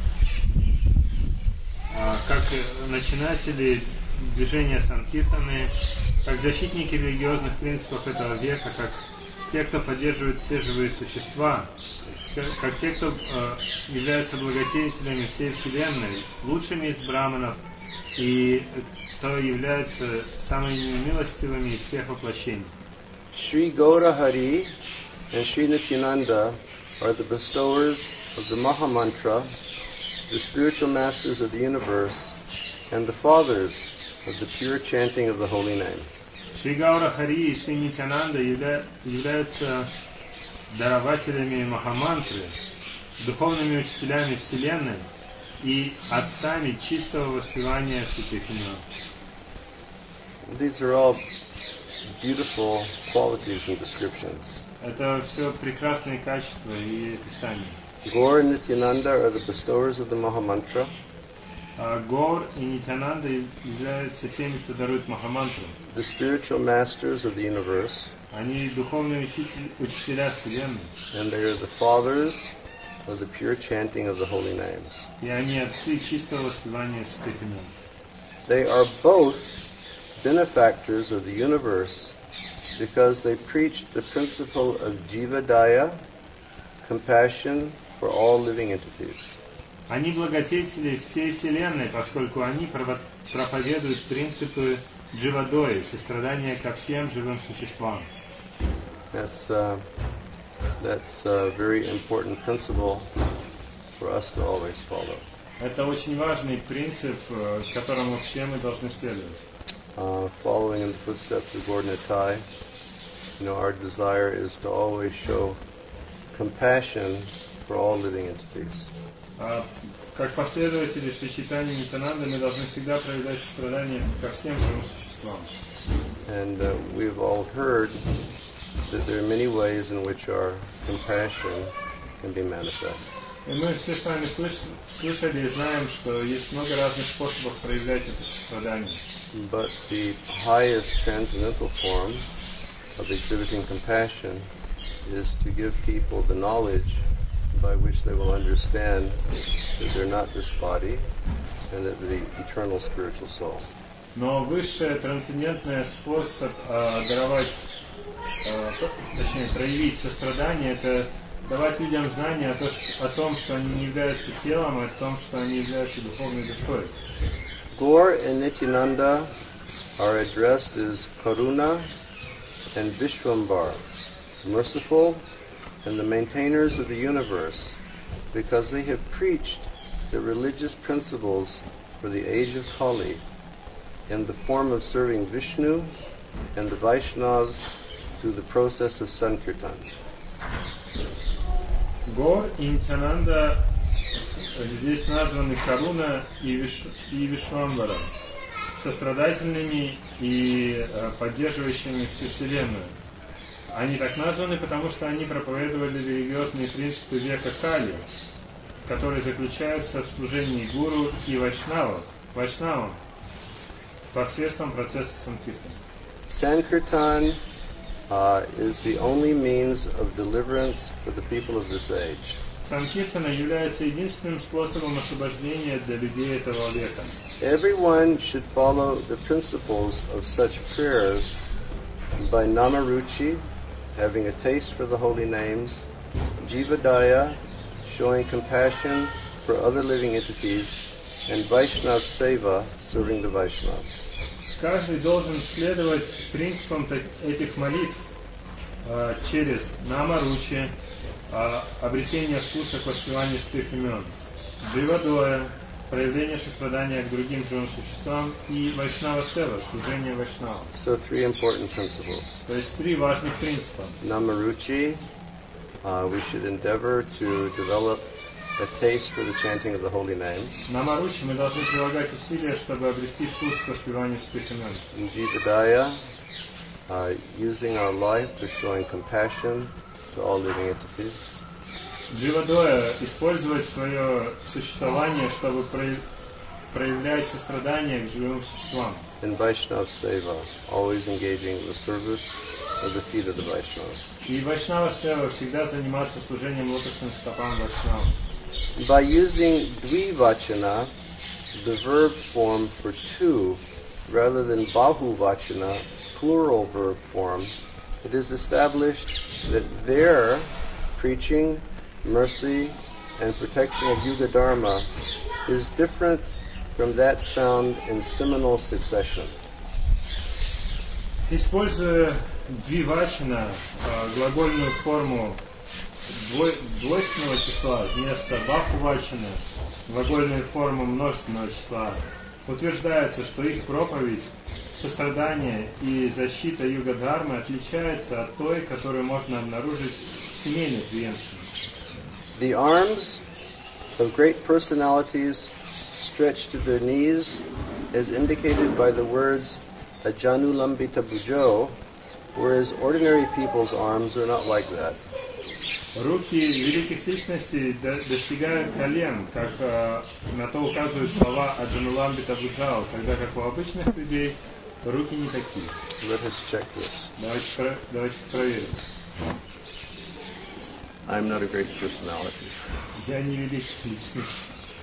Speaker 2: начинатели движения Санкиртаны, как защитники религиозных принципов этого века, как те, кто поддерживает все живые существа, как те, кто являются благодетелями всей Вселенной, лучшими из браманов и кто являются самыми милостивыми из всех воплощений.
Speaker 1: Sri Gaura Hari and Sri Nityananda are the bestowers of the Mahamantra, the spiritual masters of the universe, and the fathers of the pure chanting of the holy name.
Speaker 2: Шри Гаура Хари и Шри Нитьянанда являются дарователями Махамантры, духовными учителями Вселенной и отцами чистого воспевания святых имен.
Speaker 1: These are all beautiful qualities and descriptions.
Speaker 2: Это все прекрасные качества и описания.
Speaker 1: Gaur and Nityananda are the bestowers of the Mahamantra.
Speaker 2: Гаур и Нитьянанда являются теми, кто дарует Махамантру.
Speaker 1: The spiritual masters of the universe.
Speaker 2: Они духовные учителя Вселенной.
Speaker 1: And they are the fathers of the pure chanting of the holy names.
Speaker 2: И они отцы чистого воспевания святых имен.
Speaker 1: They are both benefactors of the universe because they preach the principle of Jivadaya, compassion for all living entities.
Speaker 2: Они благодетели всей Вселенной, поскольку они проповедуют принципы дживадои, сострадания ко всем живым существам.
Speaker 1: That's a very important principle for us to always follow.
Speaker 2: Это очень важный принцип, которому все мы должны следовать.
Speaker 1: Following in the footsteps of Gaur Nitai, our desire is to always show compassion for all living entities.
Speaker 2: Как последователи Шри Чайтаньи Нитьянанды мы должны всегда проявлять сострадание ко всем живым существам.
Speaker 1: And we've all heard that there are many ways in which our compassion can be manifest.
Speaker 2: И мы все с вами слышали и знаем, что есть много разных способов проявлять это сострадание.
Speaker 1: But the highest transcendental form of exhibiting compassion is to give people the knowledge by which they will understand that they're not this body and that they're the eternal spiritual soul.
Speaker 2: Но высший трансцендентный способ проявить сострадание, это давать людям знания о том, что они не являются телом, о том, что они являются духовной душой.
Speaker 1: Gaur and Nityananda are addressed as Karuna and Vishwambar, merciful and the maintainers of the universe, because they have preached the religious principles for the age of Kali in the form of serving Vishnu and the Vaishnavas through the process of Sankirtan.
Speaker 2: Гаур и Нитьянанда здесь названы Каруна и Вишвамбара, сострадательными и поддерживающими всю Вселенную. Они так названы, потому что они проповедовали религиозные принципы века Кали, которые заключаются в служении гуру и вайшнавам посредством процесса Санкиртана.
Speaker 1: Sankirtan is the only means of deliverance for the people of this age.
Speaker 2: Санкиртана является единственным способом освобождения для людей этого века.
Speaker 1: Everyone should follow the principles of such prayers by Namaruchi, having a taste for the holy names, Jivadaya, showing compassion for other living entities, and Vaishnav Seva, serving the Vaishnavas.
Speaker 2: Каждый должен следовать принципам этих молитв через Намаручи, обретение вкуса к воспеванию святых имен, Дживадоя, проявление сострадания к другим живым существам и Вайшнава Сева, служение Вайшнава.
Speaker 1: So 3 important principles.
Speaker 2: То есть 3 важных принципа.
Speaker 1: Namaruchi, we should endeavor to develop a taste for the chanting of the holy names.
Speaker 2: Намаручи мы должны прилагать усилия, чтобы обрести вкус к воспеванию святых имен.
Speaker 1: And Jivadaya, using our life to showing compassion to all living entities.
Speaker 2: Дживадоя, использовать свое существование, чтобы проявлять сострадание к живым существам.
Speaker 1: And Vaishnav Seva, always engaging the service of the feet of the Vaishnavas.
Speaker 2: И Вайшнава Сева всегда заниматься служением лотосным стопам Вайшнава.
Speaker 1: By using Dvivachana, the verb form for two, rather than Bahuvachana, plural verb form, it is established that their preaching, mercy, and protection of Yuga Dharma is different from that found in seminal succession.
Speaker 2: Используя двивачана, глагольную форму двойственного числа вместо Бахувачана, глагольной формы множественного числа, утверждается, что их проповедь, сострадание и защита юга-дхармы отличается от той, которую можно обнаружить в семейной преемственности.
Speaker 1: The arms of great personalities stretched to their knees, as indicated by the words Ajanulambita Bujo, whereas ordinary people's arms are not like that.
Speaker 2: Руки великих личностей достигают колен, как на то указывают слова Аджануламбита Буджао, тогда как у обычных людей руки не такие.
Speaker 1: Let us check this.
Speaker 2: Давайте проверим.
Speaker 1: I'm not a great personality.
Speaker 2: Я не великих личностей.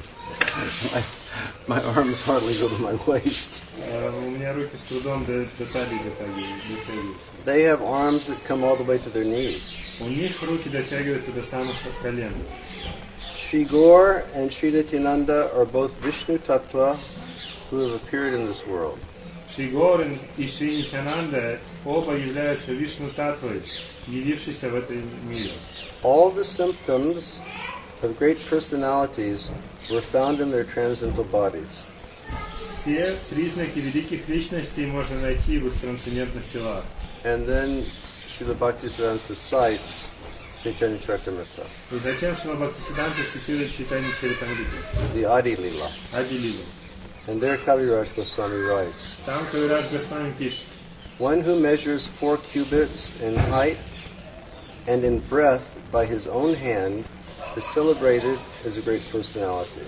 Speaker 1: My arms hardly go to my waist.
Speaker 2: У меня руки с трудом до талии дотягиваются.
Speaker 1: They have arms that come all the way to their knees.
Speaker 2: У них руки дотягиваются до самых колен.
Speaker 1: Shri Gaur and Shri Nityananda are both Vishnu Tattva who have appeared in this world.
Speaker 2: Шри Гаур и Шри Нитьянанда оба являются Вишну Татвой, явившейся в этом мире.
Speaker 1: All the symptoms of great personalities were found in their transcendental bodies.
Speaker 2: Все признаки великих личностей можно найти в их трансцендентных телах.
Speaker 1: And then Srila Bhaktisiddhanta cites Chaitanya Charitamrita,
Speaker 2: И затем Шрила Бхактисиддханта цитирует Чайтанью Чаритамриту,
Speaker 1: the Adi Lila.
Speaker 2: Ади Лилу.
Speaker 1: And there Kaviraj Goswami writes,
Speaker 2: Там Кавирадж Госвами пишет:
Speaker 1: one who measures 4 cubits in height and in breadth by his own hand is celebrated as a great personality.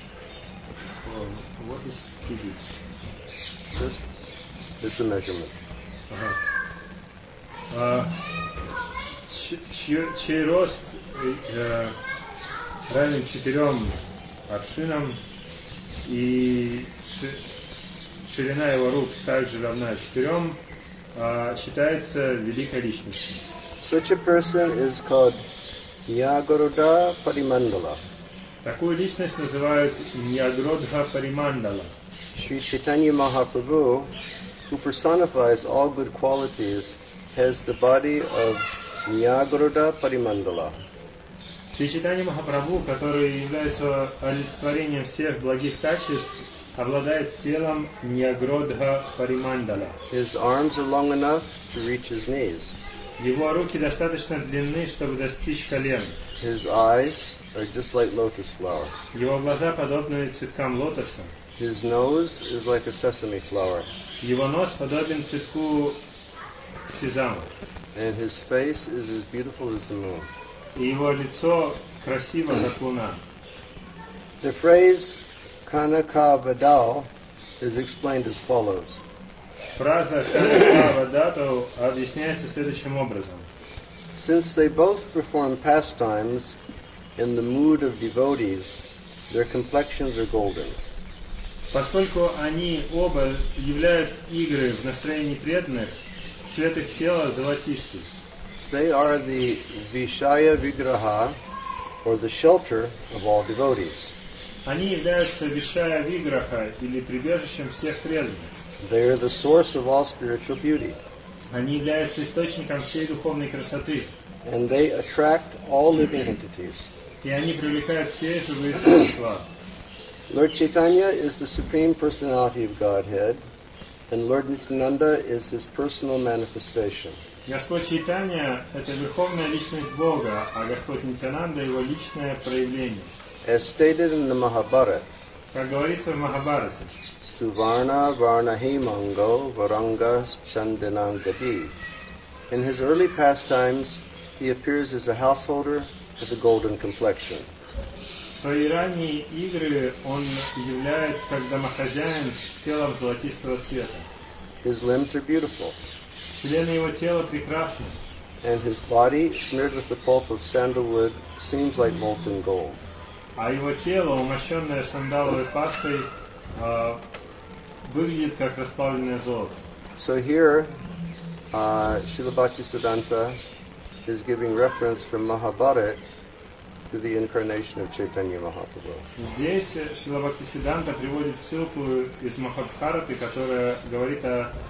Speaker 2: What is cubits?
Speaker 1: It's a measurement.
Speaker 2: Чей рост равен 4 аршинам, и ширина его рук также равна 4, считается великой личностью.
Speaker 1: Such a person is called Nyagaruda Parimandala.
Speaker 2: Такую личность называют Ньягродха Паримандала.
Speaker 1: Sri Chaitanya Mahaprabhu, who personifies all good qualities, has the body of Nyagaruda Parimandala.
Speaker 2: Шри Чайтанья Махапрабху, который является олицетворением всех благих качеств, обладает телом Ньягродха Паримандала.
Speaker 1: His arms are long enough to reach his knees.
Speaker 2: Его руки достаточно длинны, чтобы достичь колен.
Speaker 1: His eyes are just like lotus flowers.
Speaker 2: Его глаза подобны цветкам лотоса.
Speaker 1: His nose is like a sesame flower.
Speaker 2: Его нос подобен цветку сезама.
Speaker 1: And his face is as beautiful as the moon.
Speaker 2: И его лицо красиво, как луна.
Speaker 1: The phrase Kanaka Vadao is explained as follows.
Speaker 2: Фраза «Канака Вадату» объясняется следующим образом.
Speaker 1: Since they both perform pastimes in the mood of devotees, their complexions are golden.
Speaker 2: Поскольку они оба являют игры в настроении преданных, цвет их тела золотистый.
Speaker 1: They are the Vishaya Vigraha, or the shelter of all devotees.
Speaker 2: Они являются Вишая Виграха, или прибежищем всех преданных.
Speaker 1: They are the source of all spiritual beauty.
Speaker 2: Они являются источником всей духовной красоты.
Speaker 1: And they attract all living entities.
Speaker 2: И они привлекают все живые существа.
Speaker 1: Lord Chaitanya is the Supreme Personality of Godhead, and Lord Nityananda is his personal manifestation.
Speaker 2: Господь Чайтанья – это верховная личность Бога, а Господь Нитьянанда – его личное проявление.
Speaker 1: As stated in the Mahabharata,
Speaker 2: Как говорится в Махабхарате,
Speaker 1: Suvarna Varna Hemango Varanga Chandanam Gadi. In his early pastimes, he appears as a householder with a golden complexion.
Speaker 2: в свои ранние игры он являет как домохозяин с телом золотистого цвета.
Speaker 1: His limbs are beautiful,
Speaker 2: Члены его тела прекрасны,
Speaker 1: and his body, smeared with the pulp of sandalwood, seems like molten gold.
Speaker 2: а его тело, умощенное сандаловой пастой, выглядит как расплавленное золото.
Speaker 1: So here, Srila Bhaktisiddhanta is giving reference from Mahabharata to the incarnation of Chaitanya Mahaprabhu.
Speaker 2: Здесь Шрила Бхактисиддханта приводит ссылку из Махабхараты, которая говорит о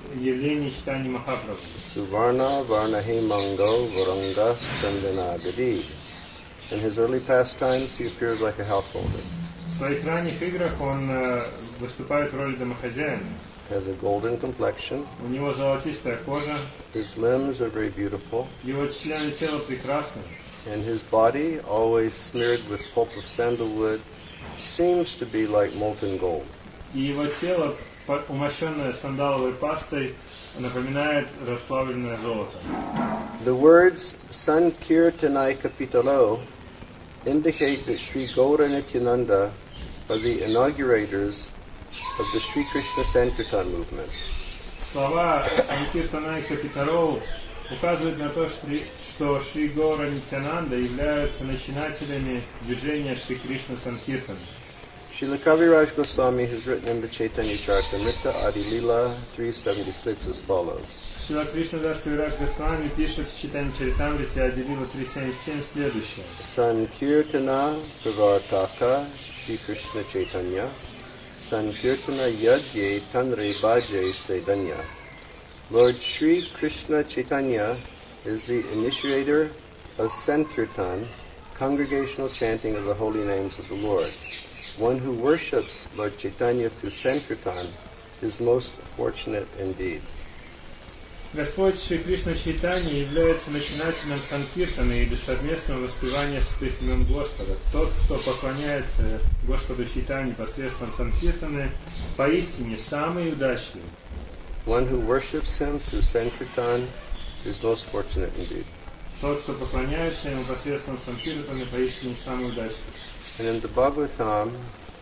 Speaker 2: явлений читания Махапрабху.
Speaker 1: Suvarna Varnahimango Varangas Chandanagadi. In his early pastimes, he appears like a householder.
Speaker 2: В своих ранних играх он выступает в роли домохозяина.
Speaker 1: Has a golden complexion.
Speaker 2: У него золотистая кожа,
Speaker 1: His limbs are very beautiful.
Speaker 2: его члены тела прекрасны.
Speaker 1: And his body, always smeared with pulp of sandalwood, seems to be like molten gold.
Speaker 2: И его тело, умощенное сандаловой пастой, напоминает расплавленное золото.
Speaker 1: The words Sankirtanai Kapitalo indicate that Sri Gaura Nityananda are the inaugurators of the Sri Krishna Sankirtan movement.
Speaker 2: Слова Санкиртана и Капитарол указывают на то, что Шри Гаура Нитянанда являются начинателями движения Шри Кришна Санкиртана.
Speaker 1: Srila Kaviraj Goswami has written in the Chaitanya Charitamrita Adi Lila 376 as follows.
Speaker 2: Шрила Кришнадас Кавирадж Госвами пишет в Читанья Чаритамрите Адилила 377 следующее.
Speaker 1: Sankirtana Pravartaka Shri Krishna Chaitanya Sankirtana Yadye Tanre Bhaje Sedanya. Lord Shri Krishna Chaitanya is the initiator of Sankirtan, congregational chanting of the holy names of the Lord. One who worships Lord Chaitanya through Sankirtan is most fortunate indeed.
Speaker 2: Господь Шри Кришна Чайтанья является начинателем Санкиртана или совместного воспевания святых имен Господа. Тот, кто поклоняется Господу Чайтанье посредством Санкиртаны, поистине самый удачливый.
Speaker 1: One who worships him through Sankirtan is most fortunate indeed.
Speaker 2: Тот, кто поклоняется ему посредством Санкиртаны, поистине самый удачливый.
Speaker 1: And in the Bhagavatam,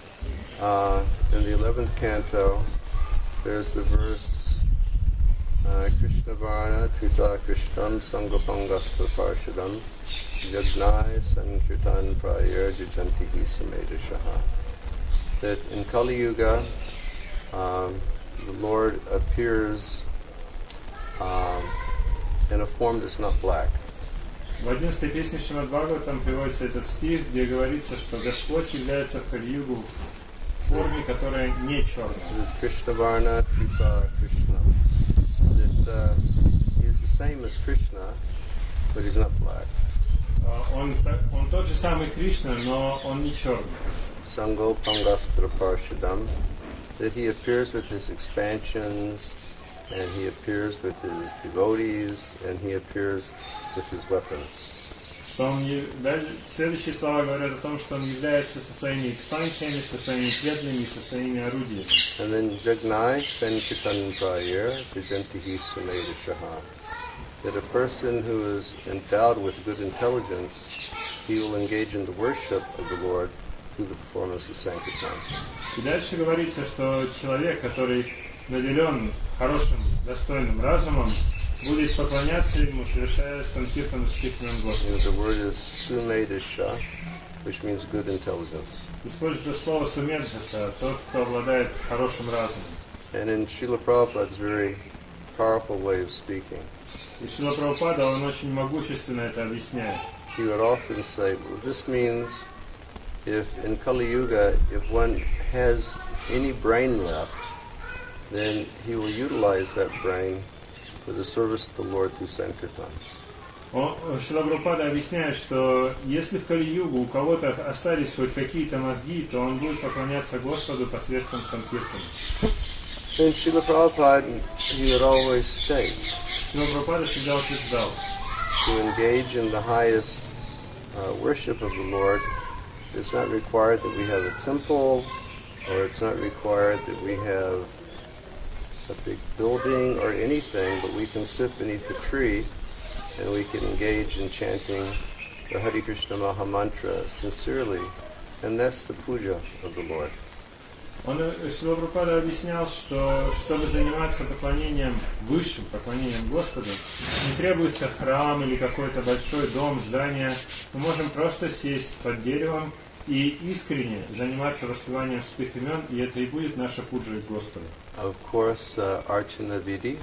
Speaker 1: in the 11th canto, there's the verse Krishna Varna Trisa Krishnam Sangapangastra Parshadam Jagnai Sankirtan Prayar Jajantihi Samedashaha. That in Kali Yuga, the Lord appears in a form that's not black.
Speaker 2: В 11-й песне Шримад Бхагаватам приводится этот стих, где говорится, что Господь является в Кали-югу в форме, которая не черная.
Speaker 1: Krishna Varna Trisa Krishna. That he is the same as Krishna, but he's not black.
Speaker 2: Он тот же самый Кришна, но он не черный.
Speaker 1: Sango Pangastra Parshadam. That he appears with his expansions, and he appears with his devotees, and he appears with his weapons.
Speaker 2: Следующие слова говорят о том, что он является со своими экспансиями, со своими преданными, со своими орудиями.
Speaker 1: And then Jagnai Sankirtan Prayar Vijantihi Sumedashaha. That a person who is endowed with good intelligence, he will engage in the worship of the Lord through the performance of Sankirtan.
Speaker 2: И дальше говорится, что человек, который наделен хорошим, достойным разумом, будет поклоняться ему, совершая Санкиртан святых имен Господа.
Speaker 1: The word is Sumedasha, which means good intelligence.
Speaker 2: Используется слово Сумедхаса, тот, кто обладает хорошим разумом.
Speaker 1: And in Srila Prabhupada's very powerful way of speaking,
Speaker 2: И Шрила Прабхупада, он очень могущественно это объясняет.
Speaker 1: he would often say, well, this means if in Kali Yuga, if one has any brain left, then he will utilize that brain for the service of the Lord through Sankirtan.
Speaker 2: Шрила Прабхупада объясняет, что если в Кали-югу у кого-то остались хоть какие-то мозги, то он будет поклоняться Господу посредством Санкиртана.
Speaker 1: And Srila Prabhupada, he would always state,
Speaker 2: Шрила Прабхупада всегда утверждал,
Speaker 1: to engage in the highest worship of the Lord, it's not required that we have a temple, or it's not required that we have a big building or anything, but we can sit beneath a tree and we can engage in chanting the Hare Krishna Maha Mantra sincerely, and that's the puja of the Lord.
Speaker 2: Шрила Прабхупада объяснял, что чтобы заниматься поклонением высшим, поклонением Господу, не требуется храм или какой-то большой дом, здание. Мы можем просто сесть под деревом и искренне заниматься воспеванием святых имен, и это и будет наша пуджа к Господу.
Speaker 1: Of course, Archana Vidhi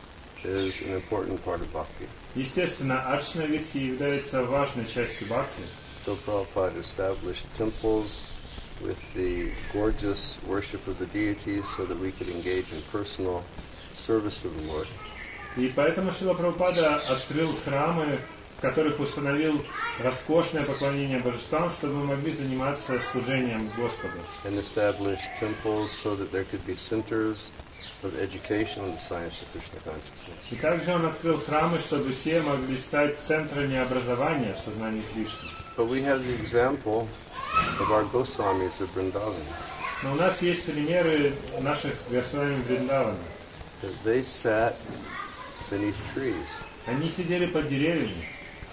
Speaker 1: is an important part of bhakti.
Speaker 2: Естественно, Арчана Видхи является важной частью бхакти.
Speaker 1: So Prabhupada established temples with the gorgeous worship of the deities so that we could engage in personal service of the Lord.
Speaker 2: И поэтому Шрила Прабхупада открыл храмы, в которых установил роскошное поклонение божествам, чтобы мы могли заниматься служением Господу.
Speaker 1: And established temples so that there could be centers of education on the science of Krishna consciousness.
Speaker 2: И также он открыл храмы, чтобы те могли стать центрами образования в сознании Кришны.
Speaker 1: But we have the example of our Goswamis of Vrindavan.
Speaker 2: Но у нас есть примеры наших Госвами Вриндавана.
Speaker 1: They sat beneath trees.
Speaker 2: Они сидели под деревьями.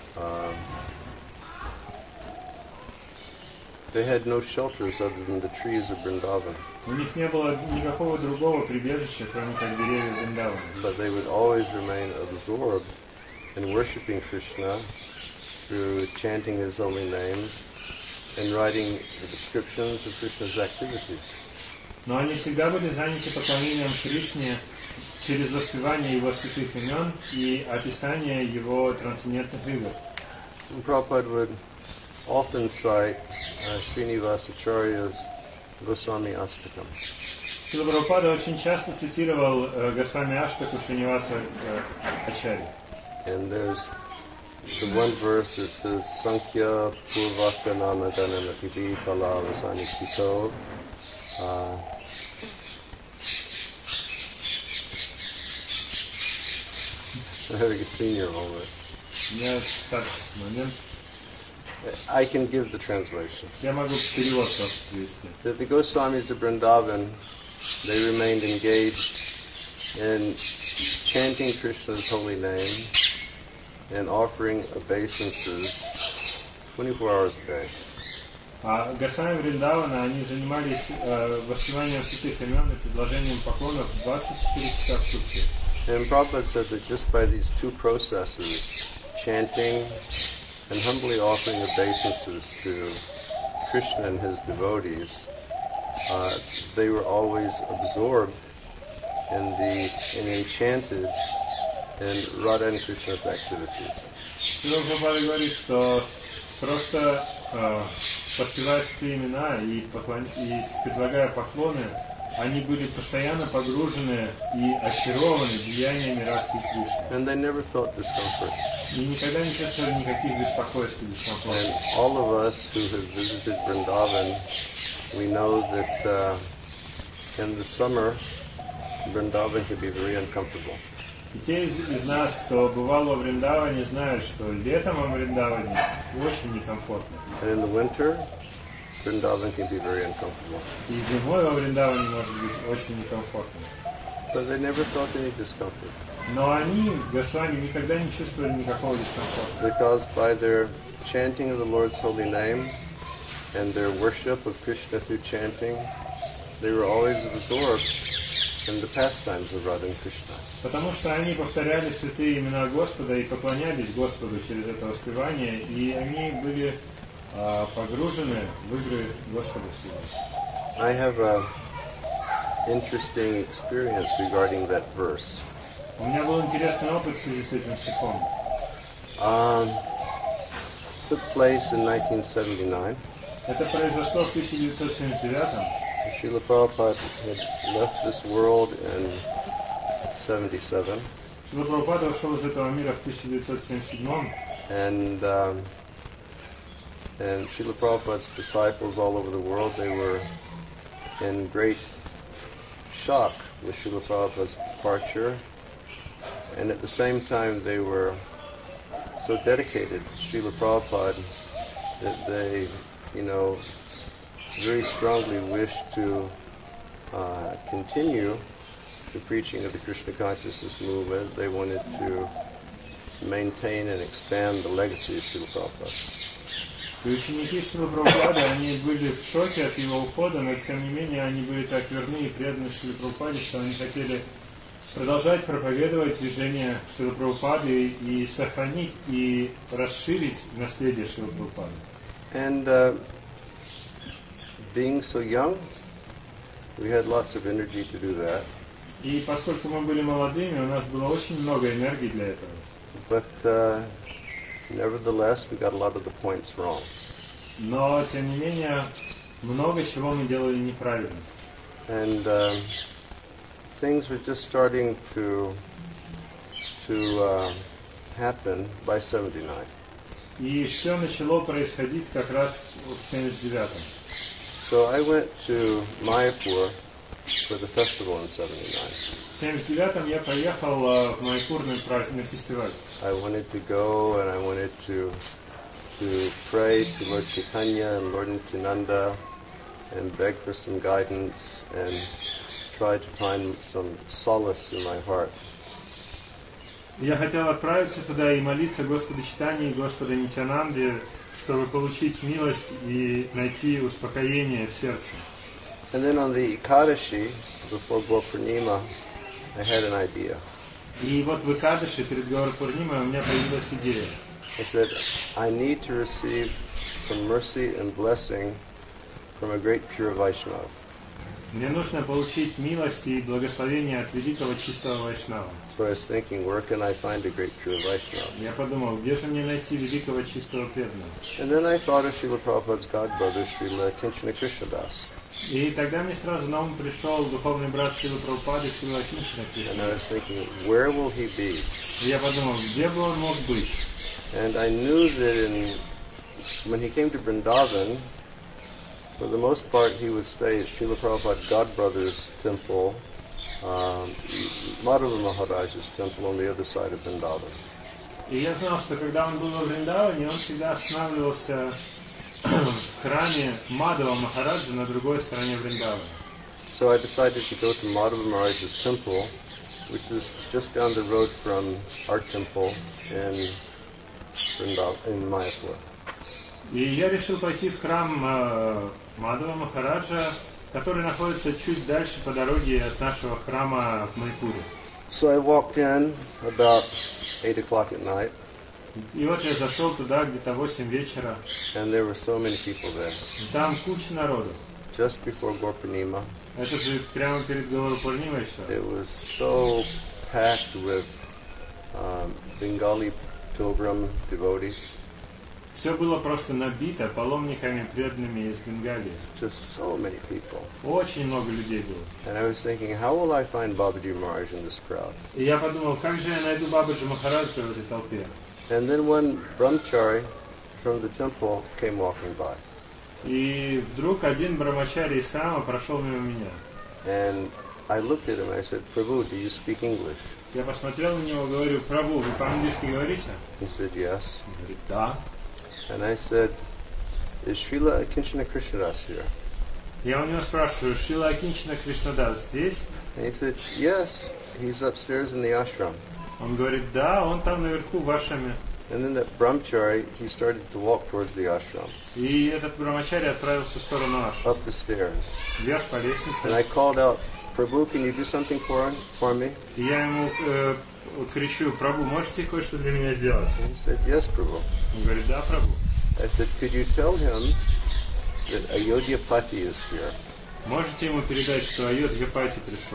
Speaker 1: They had no shelters other than the trees of Vrindavan.
Speaker 2: У них не было никакого другого прибежища, кроме как деревья Вриндавана.
Speaker 1: But they would always remain absorbed in worshiping Krishna through chanting his holy names and writing the descriptions of Krishna's activities.
Speaker 2: Но они всегда были заняты поклонением Кришне через воспевание Его святых имен и описание Его трансцендентных игр.
Speaker 1: And Prabhupada would often cite Srinivasacharya's Goswami Astakam.
Speaker 2: Шрила Прабхупада очень часто цитировал Госвами Аштаку Шриниваса Ачарьи.
Speaker 1: And there's the one verse that says Sankhya Purvaka Nama Gananativi Kala Vasani Kito. I'm having a senior moment.
Speaker 2: У меня старший момент.
Speaker 1: I can give the translation.
Speaker 2: Я могу перевод просто привести.
Speaker 1: That the Goswamis of Vrindavan, they remained engaged in chanting Krishna's holy name and offering obeisances 24 hours a day.
Speaker 2: А Госвами Вриндавана, они занимались воспеванием святых имен и предложением поклонов 24 часа в сутки.
Speaker 1: And Prabhupada said that just by these two processes, chanting and humbly offering obeisances to Krishna and his devotees, they were always absorbed and enchanted in Radha and Krishna's activities.
Speaker 2: Шрила Прабхупада говорит, что просто воспевая святые имена и предлагая поклоны, они были постоянно погружены и очарованы деяниями Радхи Кришны.
Speaker 1: And they never felt discomfort.
Speaker 2: И никогда не чувствовали никаких беспокойств и
Speaker 1: And
Speaker 2: дискомфорта.
Speaker 1: all of us who have visited Vrindavan, we know that in the summer, Vrindavan can be very uncomfortable.
Speaker 2: И те из нас, кто бывал во Вриндаване, знают, что летом во Вриндаване очень некомфортно.
Speaker 1: And in the winter, Vrindavan can be very uncomfortable.
Speaker 2: И зимой во Вриндаване может быть очень некомфортно.
Speaker 1: But they never felt any discomfort.
Speaker 2: Но они, Госвами, никогда не чувствовали никакого дискомфорта.
Speaker 1: Because by their chanting of the Lord's holy name and their worship of Krishna through chanting, they were always absorbed in the pastimes of Radha and Krishna.
Speaker 2: Потому что они повторяли святые имена Господа и поклонялись Господу через это воспевание, и они были погружены в игры Господа Всего.
Speaker 1: I have an interesting experience regarding that verse.
Speaker 2: У меня был интересный опыт в связи с этим стихом.
Speaker 1: Took place in 1979.
Speaker 2: Это произошло в 1979.
Speaker 1: Srila Prabhupada had left this world in 77.
Speaker 2: Шрила Прабхупада ушел из этого мира в 1977.
Speaker 1: And Srila Prabhupada's disciples all over the world, they were in great shock with Srila Prabhupada's departure. And at the same time, they were so dedicated to Srila Prabhupada that they, very strongly wished to continue the preaching of the Krishna consciousness movement. They wanted to maintain and expand the legacy of Srila Prabhupada.
Speaker 2: И ученики Шрилы Прабхупады, они были в шоке от его ухода, но тем не менее они были так верны и преданы Шриле Прабхупаде, что они хотели продолжать проповедовать движение Шрилы Прабхупады и сохранить и расширить наследие Шрилы Прабхупады.
Speaker 1: And being so young, we had lots of energy to do that.
Speaker 2: И поскольку мы были молодыми, у нас было очень много энергии для этого.
Speaker 1: But nevertheless, we got a lot of the points wrong.
Speaker 2: Но, тем не менее, много чего мы делали неправильно.
Speaker 1: And things were just starting to happen by 79.
Speaker 2: И все начало происходить как раз в 79-м.
Speaker 1: So I went to Mayapur for the festival in 79.
Speaker 2: В 79-м я поехал в Майпур на фестиваль.
Speaker 1: I wanted to go and I wanted to pray to Lord Chaitanya and Lord Nityananda and beg for some guidance and try to find some solace in my heart.
Speaker 2: Я хотел отправиться туда и молиться Господу Чайтанье и Господу Нитьянанде, чтобы получить милость и найти успокоение в сердце.
Speaker 1: And then on the Ekadashi, before Gopurnima, I had an idea.
Speaker 2: И вот в Экадаши, перед Гаур Пурнимой, у меня появилась идея.
Speaker 1: I said, I need to receive some mercy and blessing from a great pure Vaishnava.
Speaker 2: Мне нужно получить милость и благословение от великого чистого Вайшнава.
Speaker 1: So I was thinking, where can I find a great pure Vaishnava?
Speaker 2: Я подумал, где же мне найти великого чистого преданного?
Speaker 1: And then I thought of Srila Prabhupada's godbrother, Srila Kinchana Krishnadas.
Speaker 2: И тогда мне сразу на ум пришел духовный брат Шрилы Прабхупады, Шрила Кинчана
Speaker 1: And I
Speaker 2: Кришна.
Speaker 1: was thinking, where will he be?
Speaker 2: И я подумал, где бы он мог быть?
Speaker 1: And I knew that when he came to Vrindavan, for the most part he would stay at Srila Prabhupada's godbrother's temple, Madhava Maharaj's temple on the other side of Vrindavan.
Speaker 2: И я знал, что когда он был во Вриндаване, он всегда останавливался в храме Мадхава Махараджа на другой стороне Вриндавана.
Speaker 1: So I decided to go to Madhava Maharaj's temple, which is just down the road from our temple in Mayapur.
Speaker 2: И я решил пойти в храм Мадхава Махараджа, который находится чуть дальше по дороге от нашего храма в Майпуре.
Speaker 1: So I walked in about 8 o'clock at night,
Speaker 2: И вот я зашел туда где-то 8 вечера.
Speaker 1: and there were so many people there.
Speaker 2: И там куча народу.
Speaker 1: Just before Gopurnima,
Speaker 2: Это же прямо перед Гауру Пурнимой все.
Speaker 1: it was so packed with Bengali pilgrim devotees.
Speaker 2: Все было просто набито паломниками, преданными из Бенгалии.
Speaker 1: Just so many people.
Speaker 2: Очень много людей было.
Speaker 1: And I was thinking, how will I find Babaji Maharaj in this crowd?
Speaker 2: И я подумал, как же я найду Бабаджи Махараджа в этой толпе?
Speaker 1: And then one brahmachari from the temple came walking by.
Speaker 2: И вдруг один брамачари из храма прошел мимо меня.
Speaker 1: And I looked at him and I said, Prabhu, do you speak English?
Speaker 2: Я посмотрел на него, говорю, Прабху, вы по-английски говорите?
Speaker 1: He said, yes.
Speaker 2: Он говорит, да.
Speaker 1: And I said, is Srila Kinchana Krishnadas here?
Speaker 2: Я у него спрашиваю, Шрила Акинчана Кришнадас здесь?
Speaker 1: And he said, yes, he's upstairs in the ashram.
Speaker 2: Он говорит, да, он там наверху в ашраме.
Speaker 1: And then that brahmachari, he started to walk towards the ashram,
Speaker 2: И этот брамачари отправился в сторону ашрама,
Speaker 1: up the stairs.
Speaker 2: вверх по
Speaker 1: And
Speaker 2: лестнице.
Speaker 1: I called out, Prabhu, can you do something for me?
Speaker 2: И я ему кричу, Прабху, можете кое-что для меня сделать?
Speaker 1: And he said, yes, Prabhu.
Speaker 2: Он говорит, да, Прабху.
Speaker 1: I said, could you tell him that Ayodhya Pati is here?
Speaker 2: Можете ему передать, что Айодхьяпати пришел?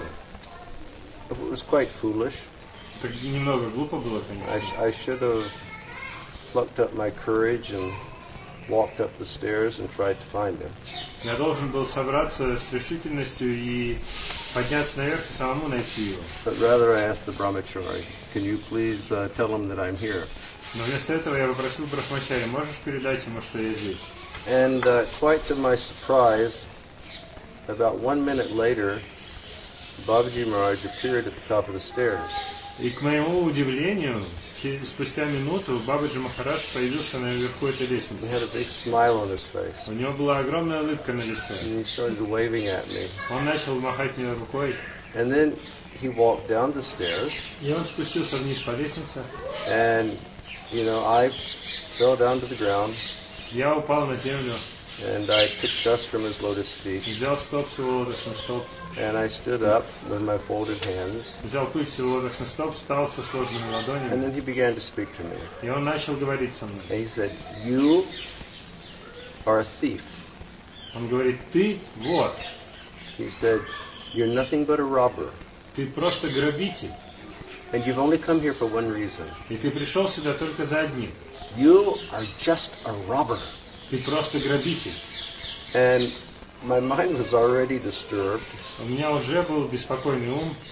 Speaker 1: It was quite foolish.
Speaker 2: Так немного глупо было, конечно.
Speaker 1: I should have plucked up my courage and walked up the stairs and tried to find him.
Speaker 2: Я должен был собраться с решительностью и подняться наверх и самому найти его.
Speaker 1: But rather I asked the brahmachari, can you please tell him that I'm here?
Speaker 2: Но вместо этого я попросил Брахмачари, можешь передать ему, что я здесь?
Speaker 1: And quite to my surprise, about 1 minute later, Babaji Maharaj appeared at the top of the stairs.
Speaker 2: И к моему удивлению, спустя минуту Бабаджи Махарадж появился наверху этой
Speaker 1: He
Speaker 2: лестницы.
Speaker 1: had a big smile on his face.
Speaker 2: У него была огромная улыбка на лице.
Speaker 1: And he started waving at me.
Speaker 2: Он начал махать мне рукой,
Speaker 1: And then he walked down the stairs,
Speaker 2: и он спустился вниз по лестнице.
Speaker 1: and I fell down to the ground,
Speaker 2: Я упал на землю,
Speaker 1: and I took dust from his lotus feet,
Speaker 2: взял стоп с его лотосных стоп,
Speaker 1: and I stood up with my folded hands,
Speaker 2: взял пыль с его лотосных стоп, встал со сложенными
Speaker 1: and
Speaker 2: ладонями,
Speaker 1: then he began to speak to me.
Speaker 2: и он начал говорить со мной.
Speaker 1: And he said, you are a thief.
Speaker 2: Он говорит, ты вор,
Speaker 1: He said, you're nothing but a robber,
Speaker 2: ты просто грабитель,
Speaker 1: and you've only come here for one reason.
Speaker 2: и ты пришел сюда только за одним.
Speaker 1: You are just a robber.
Speaker 2: Ты просто грабитель.
Speaker 1: And my mind was already disturbed,
Speaker 2: У меня уже был беспокойный ум,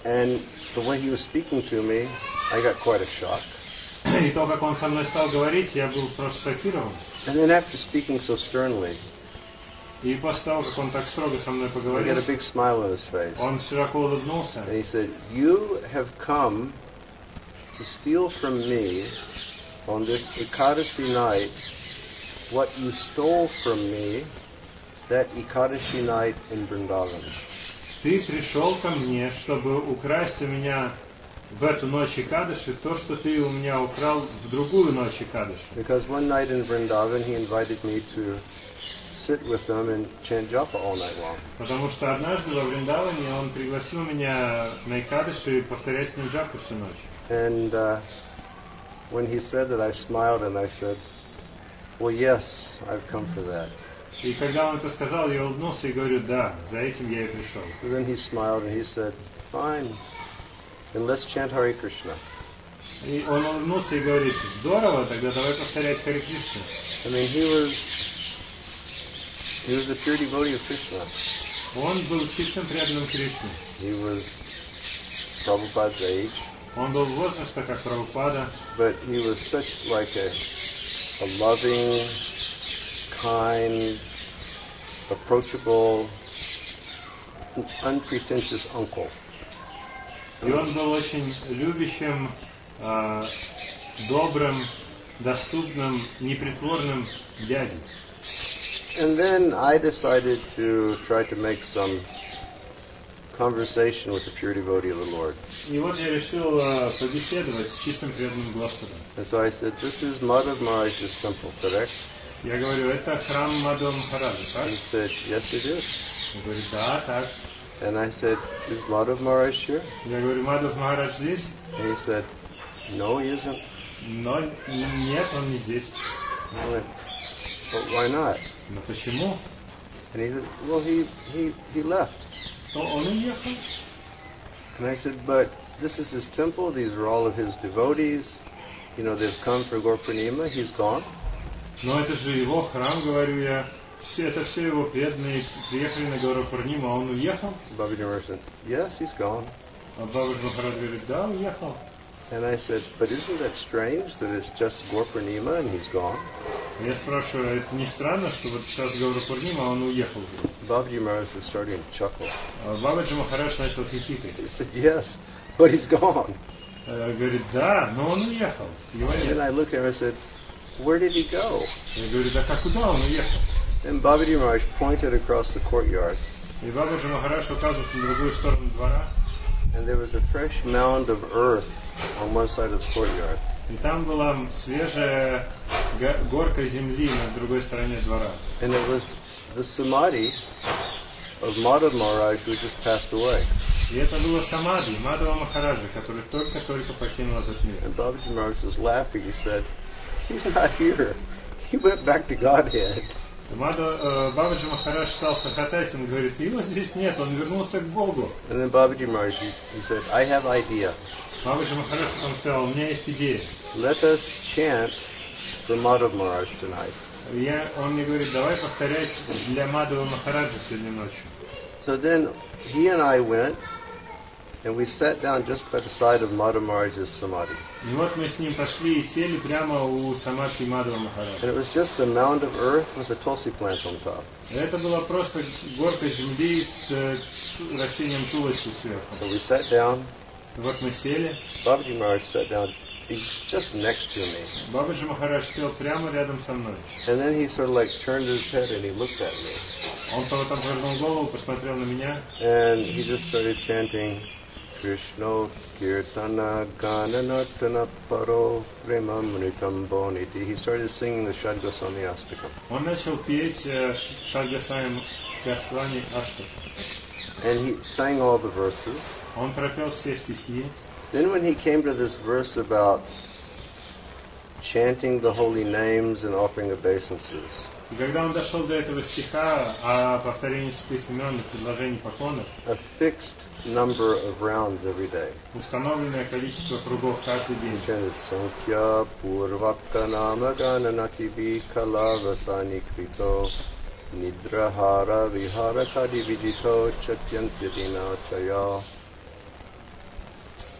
Speaker 1: And the way he was speaking to me, I got quite a shock.
Speaker 2: И то, как он со мной стал говорить, я был просто шокирован.
Speaker 1: And then after speaking so sternly,
Speaker 2: И после того, как он так строго со мной
Speaker 1: he
Speaker 2: поговорил,
Speaker 1: had a big smile on his face.
Speaker 2: он широко улыбнулся.
Speaker 1: And he said, "You have come to steal from me on this Ekadashi night what you stole from me that Ekadashi night in Vrindavan."
Speaker 2: Ты пришел ко мне, чтобы украсть у меня в эту ночь Экадаши то, что ты у меня украл в другую ночь Экадаши.
Speaker 1: Because one night in Vrindavan, he invited me to sit with them and chant japa all night long.
Speaker 2: Потому что однажды во Вриндаване он пригласил меня на Экадаши повторять с ним джапу всю ночь.
Speaker 1: And when he said that, I smiled and I said, "Well, yes, I've come for that."
Speaker 2: И когда он это сказал, я улыбнулся и говорю, да, за этим я и пришел.
Speaker 1: And then he smiled and he said, "Fine, then let's chant Hare Krishna."
Speaker 2: И он улыбнулся и говорит, здорово, тогда давай повторять Харе Кришну.
Speaker 1: I mean, he was a pure devotee of Krishna.
Speaker 2: Он был чистым преданным Кришне.
Speaker 1: He was Prabhupada's age,
Speaker 2: Он был возраста, как Прабхупада,
Speaker 1: but he was such like a loving, kind, approachable, unpretentious uncle.
Speaker 2: и он был очень любящим, добрым, доступным, непритворным дядей.
Speaker 1: And then I decided to try to make some conversation with the pure devotee of the Lord.
Speaker 2: И вот я решил побеседовать с чистым преданным Господом.
Speaker 1: And so I said, "This is Madhav Maharaj's temple, correct?"
Speaker 2: Я говорю, это храм Мадхава Махараджа, так?
Speaker 1: He said, "Yes, it is."
Speaker 2: Он говорит, да, так.
Speaker 1: And I said, "Is Madhav Maharaj here?"
Speaker 2: Я говорю, Мадхав Махарадж здесь?
Speaker 1: And he said, "No, he isn't."
Speaker 2: Но нет, он не здесь.
Speaker 1: I went, "But why not?"
Speaker 2: Но почему?
Speaker 1: And he said, "Well, he left."
Speaker 2: То он уехал.
Speaker 1: And I said, "But this is his temple. These are all of his devotees. You know, they've come for Gaur Purnima. He's gone."
Speaker 2: Но это же его храм, говорю я. Это все его преданные приехали на Гауру Пурниму, а он уехал.
Speaker 1: Babaji Maharaj said, "Yes, he's gone."
Speaker 2: А Бабаджи Махарадж говорит, да, уехал.
Speaker 1: And I said, "But isn't that strange that it's just Gaur Purnima and he's gone?"
Speaker 2: Я спрашиваю, это не странно, что вот сейчас Гауру Пурнима, а он уехал?
Speaker 1: Babaji Maharaj was starting to chuckle.
Speaker 2: А Бабаджи Махарадж начал хихикать.
Speaker 1: He said, "Yes, but he's gone."
Speaker 2: Говорит, да, но он уехал. Его
Speaker 1: And then
Speaker 2: нет.
Speaker 1: I looked at him and I said, "Where did he go?"
Speaker 2: Я говорю, да как куда он уехал?
Speaker 1: And Babaji Maharaj pointed across the courtyard,
Speaker 2: И Бабаджи Махарадж указывает на другую сторону двора.
Speaker 1: and there was a fresh mound of earth on one side of the courtyard.
Speaker 2: И там была свежая горка земли на другой стороне двора.
Speaker 1: And it was the samadhi of Madhav Maharaj who had just passed away.
Speaker 2: И это было самадхи Мадхава Махараджа, который только-только покинул этот мир.
Speaker 1: And Babaji Maharaj was laughing. He said, "He's not here. He went back to Godhead."
Speaker 2: Бабаджи Махарадж стал хохотать, он говорит, его здесь нет, он вернулся к Богу.
Speaker 1: And then Babaji Maharaj, he said, "I have idea.
Speaker 2: Бабаджи Махарадж потом сказал, у меня есть идея.
Speaker 1: Let us chant for Madhav Maharaj tonight."
Speaker 2: Он мне говорит, давай повторять для Мадхава Махараджа сегодня ночью.
Speaker 1: So then he and I went, and we sat down just by the side of Madhav Maharaj's samadhi.
Speaker 2: И вот мы с ним пошли и сели прямо у самадхи Мадхава
Speaker 1: And
Speaker 2: Махараджа.
Speaker 1: it was just a mound of earth with a tulsi plant on top.
Speaker 2: Это была просто горка земли с растением туласи сверху.
Speaker 1: So we sat down.
Speaker 2: Вот мы сели,
Speaker 1: Babaji Maharaj sat down. He's just next to me.
Speaker 2: Бабаджи Махарадж сел прямо рядом со мной.
Speaker 1: And then he sort of like turned his head and he looked at me.
Speaker 2: Он потом повернул голову, посмотрел на меня,
Speaker 1: And he just started chanting, "Krishna Kirtana Gananatana Paro Premamritam Boniti." He started singing the Shad Goswami Astakam.
Speaker 2: он начал петь Шадгасвами Аштак.
Speaker 1: And he sang all the verses.
Speaker 2: Он пропел все стихи.
Speaker 1: Then when he came to this verse about chanting the holy names and offering obeisances,
Speaker 2: И когда он дошел до этого стиха о повторении святых имен и предложении поклонов,
Speaker 1: a fixed number of rounds every day.
Speaker 2: установленное количество кругов каждый день.
Speaker 1: Chanted Sankhya Purvakanama Gananati Vikala Vasani Krito Nidrahara Vihara Kadi Vijito Chatyantyatina Chaya.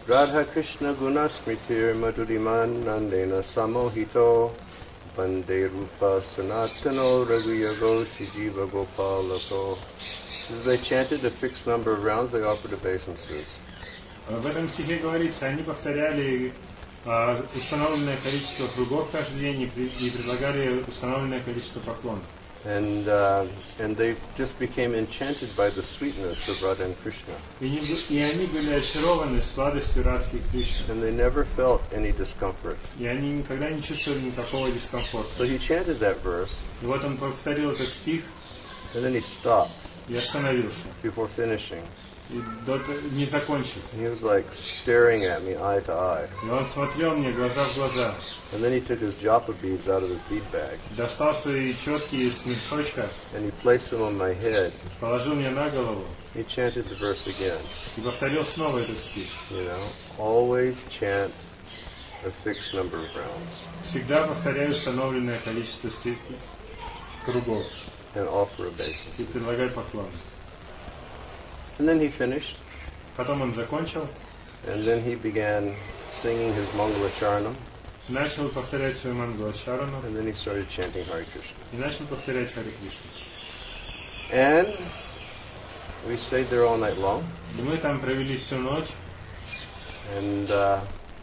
Speaker 1: Radha Krishna Gunasmitir Madhuriman Nandena Samohito Bande Rupa Sanatano Raghuyago Shijiva Gopalato. As they chanted a fixed number of rounds, they offered obeisances.
Speaker 2: В этом стихе говорится, они повторяли установленное количество кругов каждый день и предлагали установленное количество поклонов.
Speaker 1: And they just became enchanted by the sweetness of Radha and Krishna.
Speaker 2: И они были очарованы сладостью Радхи и Кришны.
Speaker 1: And they never felt any discomfort.
Speaker 2: И они никогда не чувствовали никакого дискомфорта.
Speaker 1: So he chanted that verse.
Speaker 2: И вот он повторил этот стих.
Speaker 1: And then he stopped
Speaker 2: И остановился.
Speaker 1: before finishing.
Speaker 2: И не закончив.
Speaker 1: He was like staring at me eye to eye.
Speaker 2: И он смотрел мне глаза в глаза.
Speaker 1: And then he took his japa beads out of his bead bag.
Speaker 2: Достал свои четки из мешочка.
Speaker 1: And he placed them on my head.
Speaker 2: Положил мне на голову.
Speaker 1: He chanted the verse again.
Speaker 2: И повторил снова этот стих.
Speaker 1: You know, always chant a fixed number of rounds.
Speaker 2: Всегда повторяй установленное количество кругов.
Speaker 1: And offer obeisances.
Speaker 2: И предлагай поклон.
Speaker 1: And then he finished.
Speaker 2: Потом он закончил.
Speaker 1: And then he began singing his Mangala Charanam.
Speaker 2: Начал повторять свою Мангалачарану.
Speaker 1: And then he started chanting Hare Krishna.
Speaker 2: И начал повторять Харе Кришна.
Speaker 1: And we stayed there all night long.
Speaker 2: И мы там провели всю ночь.
Speaker 1: And a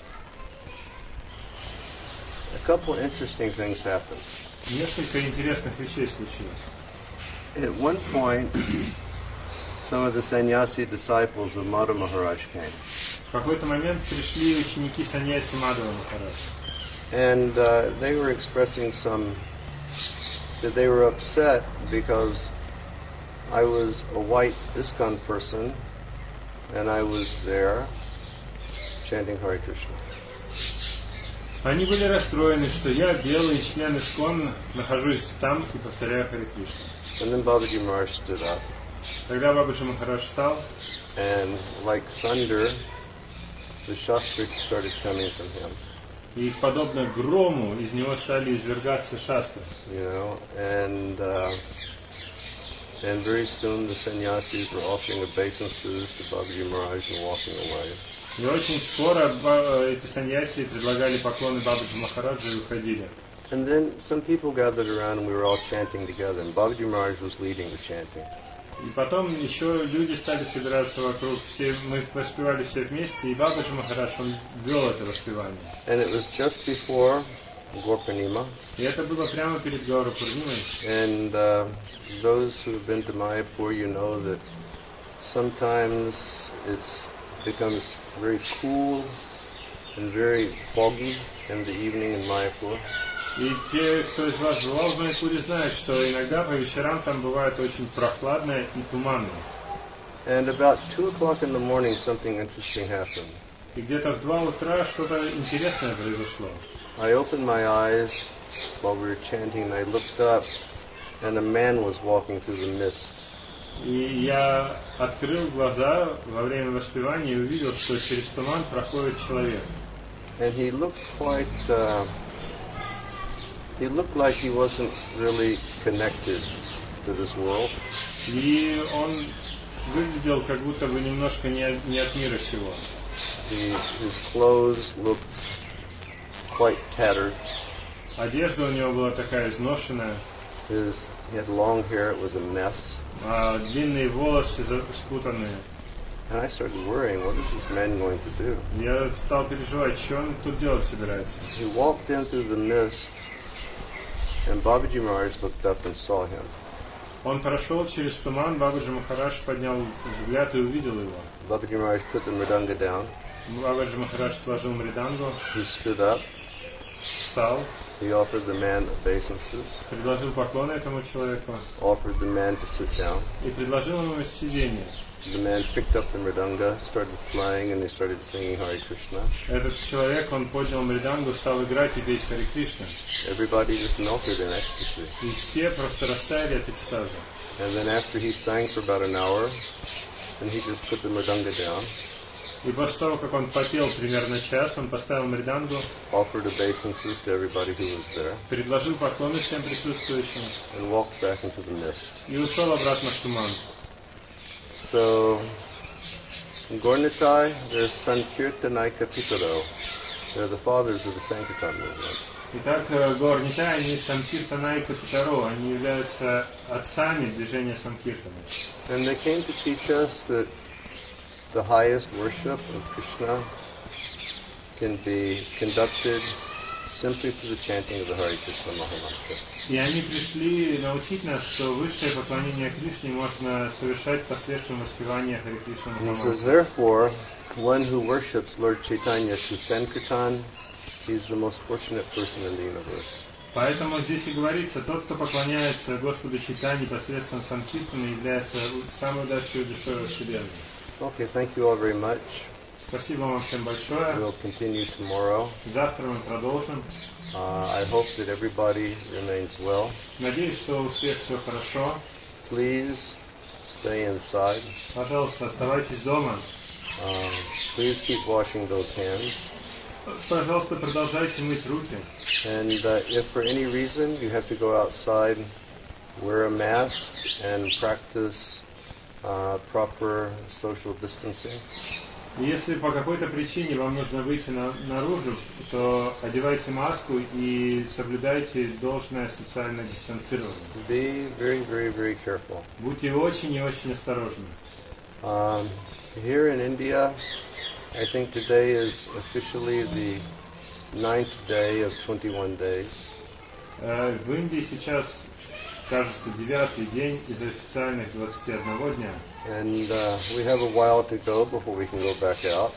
Speaker 1: couple interesting things happened.
Speaker 2: Несколько интересных вещей случилось.
Speaker 1: At one point, some of the sannyasi disciples of Madhu Maharaj came.
Speaker 2: В какой-то момент пришли ученики саньяси Мадхава Махараджа.
Speaker 1: And they were expressing that they were upset because I was a white ISKCON person and I was there chanting Hare Krishna.
Speaker 2: Они были расстроены, что я, белый член ИСККОН, нахожусь там и повторяю Харе Кришна.
Speaker 1: And then Babaji Maharaj stood up.
Speaker 2: Тогда Бабаджи Махарадж встал,
Speaker 1: and like thunder, the shastriks started coming from him.
Speaker 2: и подобно грому из него стали извергаться шастры.
Speaker 1: You know, and very soon the sannyasis were offering obeisances to Babaji Maharaj and walking away.
Speaker 2: И очень скоро эти саньяси предлагали поклоны Бабаджи Махараджу и уходили.
Speaker 1: And then some people gathered around and we were all chanting together. And Babaji Maharaj was leading the chanting.
Speaker 2: И потом еще люди стали собираться вокруг, мы воспевали все вместе, и Бабаджи Махарадж, он вел это воспевание.
Speaker 1: And it was just before Gaur Purnima.
Speaker 2: И это было прямо перед Гаура Пурнимой.
Speaker 1: And those who have been to Mayapur, you know that sometimes it becomes very cool and very foggy in the evening in Mayapur.
Speaker 2: И те, кто из вас бывал в Майяпуре, знают, что иногда по вечерам там бывает очень прохладно и туманно.
Speaker 1: And about 2 o'clock in the morning, something interesting happened.
Speaker 2: И где-то в 2 утра что-то интересное произошло.
Speaker 1: I opened my eyes while we were chanting, and I looked up, and a man was walking through the mist.
Speaker 2: И я открыл глаза во время воспевания и увидел, что через туман проходит человек.
Speaker 1: And he looked he looked like he wasn't really connected to this world.
Speaker 2: И он выглядел как будто бы немножко не от мира сего.
Speaker 1: His clothes looked quite tattered.
Speaker 2: Одежда у него была такая изношенная,
Speaker 1: He had long hair, it was a mess.
Speaker 2: а длинные волосы спутанные.
Speaker 1: And I started worrying, what is this man going to do?
Speaker 2: Я стал переживать, что он тут делать собирается.
Speaker 1: He walked in through the mist, and Babaji Maharaj looked up and saw him.
Speaker 2: Он прошел через туман, Бабаджи Махарадж поднял взгляд и увидел его.
Speaker 1: Babaji Maharaj put the mridanga down.
Speaker 2: Бабаджи Махарадж сложил мридангу,
Speaker 1: He stood up.
Speaker 2: встал,
Speaker 1: He offered the man obeisances,
Speaker 2: предложил поклон этому человеку
Speaker 1: offered the man to sit down.
Speaker 2: и предложил ему сиденье.
Speaker 1: The man picked up the mridanga, started playing, and they started singing Hare Krishna.
Speaker 2: Этот человек, он поднял мридангу, стал играть и петь Харе Кришна.
Speaker 1: Everybody just melted in ecstasy.
Speaker 2: И все просто растаяли от экстаза.
Speaker 1: And then after he sang for about an hour, then he just put the mridanga down,
Speaker 2: И после того, как он попел примерно час, он поставил мридангу,
Speaker 1: offered obeisances to everybody who was there,
Speaker 2: предложил поклоны всем присутствующим
Speaker 1: and walked back into the mist.
Speaker 2: и ушел обратно в туман.
Speaker 1: So Gornitai, there's Sankirtanaika Pitaro. They're the fathers of the Sankirtan movement.
Speaker 2: Итак, Гор-Нитай, они Санкиртана и Капитаро, они являются отцами движения Санкиртана.
Speaker 1: And they came to teach us that the highest worship of Krishna can be conducted simply through the chanting of the Hare Krishna Mahamantra.
Speaker 2: И они пришли научить нас, что высшее поклонение Кришне можно совершать посредством воспевания Харе Кришна
Speaker 1: And he says,
Speaker 2: Махамантра.
Speaker 1: therefore, one who worships Lord Chaitanya through Sankirtan, he's the most fortunate person in the universe.
Speaker 2: Поэтому здесь и говорится, тот, кто поклоняется Господу Чайтанье посредством Санкиртана, является самой удачливой душой во Вселенной.
Speaker 1: Okay, thank you all very much.
Speaker 2: Спасибо вам всем большое.
Speaker 1: We'll continue tomorrow.
Speaker 2: Завтра мы продолжим.
Speaker 1: I hope that everybody remains well.
Speaker 2: Надеюсь, что у всех все хорошо.
Speaker 1: Please stay inside.
Speaker 2: Пожалуйста, оставайтесь дома.
Speaker 1: Please keep washing those hands.
Speaker 2: Пожалуйста, продолжайте мыть руки.
Speaker 1: And if for any reason you have to go outside, wear a mask and practice proper social distancing.
Speaker 2: И если по какой-то причине вам нужно выйти наружу, то одевайте маску и соблюдайте должное социальное дистанцирование.
Speaker 1: Be very, very, very careful.
Speaker 2: Будьте очень и очень осторожны.
Speaker 1: Here in India, I think today is officially the 9th day of 21 days.
Speaker 2: В Индии сейчас, кажется, 9-й день из официальных 21 дня.
Speaker 1: And we have a while to go before we can go back out.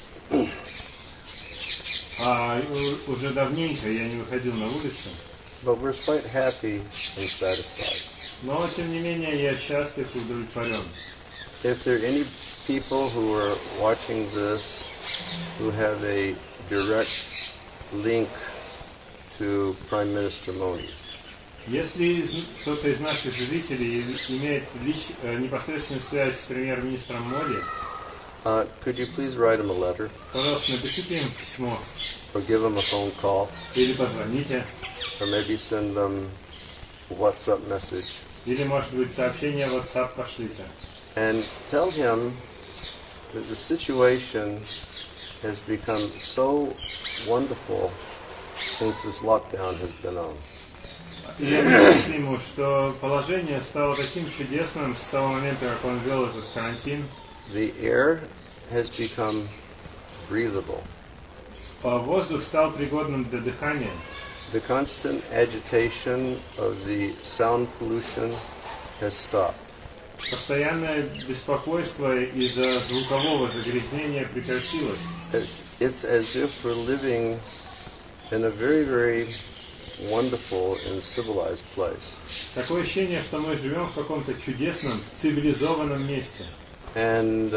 Speaker 2: Уже давненько я не выходил на улицу.
Speaker 1: But we're quite happy and satisfied.
Speaker 2: Но, тем не менее, я счастлив и удовлетворен.
Speaker 1: If there are any people who are watching this who have a direct link to Prime Minister Modi,
Speaker 2: Если кто-то из наших зрителей имеет непосредственную связь с премьер-министром Моди,
Speaker 1: could you please write him a letter
Speaker 2: пожалуйста, напишите им письмо
Speaker 1: or give him a phone call
Speaker 2: или позвоните,
Speaker 1: or maybe send them a WhatsApp message
Speaker 2: или, может быть, сообщение в WhatsApp пошлите.
Speaker 1: and tell him that the situation has become so wonderful since this lockdown has been on.
Speaker 2: И объясните ему, что положение стало таким чудесным с того момента, как он ввел этот карантин.
Speaker 1: The air has become breathable.
Speaker 2: Воздух стал пригодным для дыхания.
Speaker 1: The constant agitation of the sound pollution has stopped.
Speaker 2: Постоянное беспокойство из-за звукового загрязнения прекратилось.
Speaker 1: It's as if we're living in a very, very wonderful and civilized place.
Speaker 2: Такое ощущение, что мы живем в каком-то чудесном, цивилизованном месте.
Speaker 1: And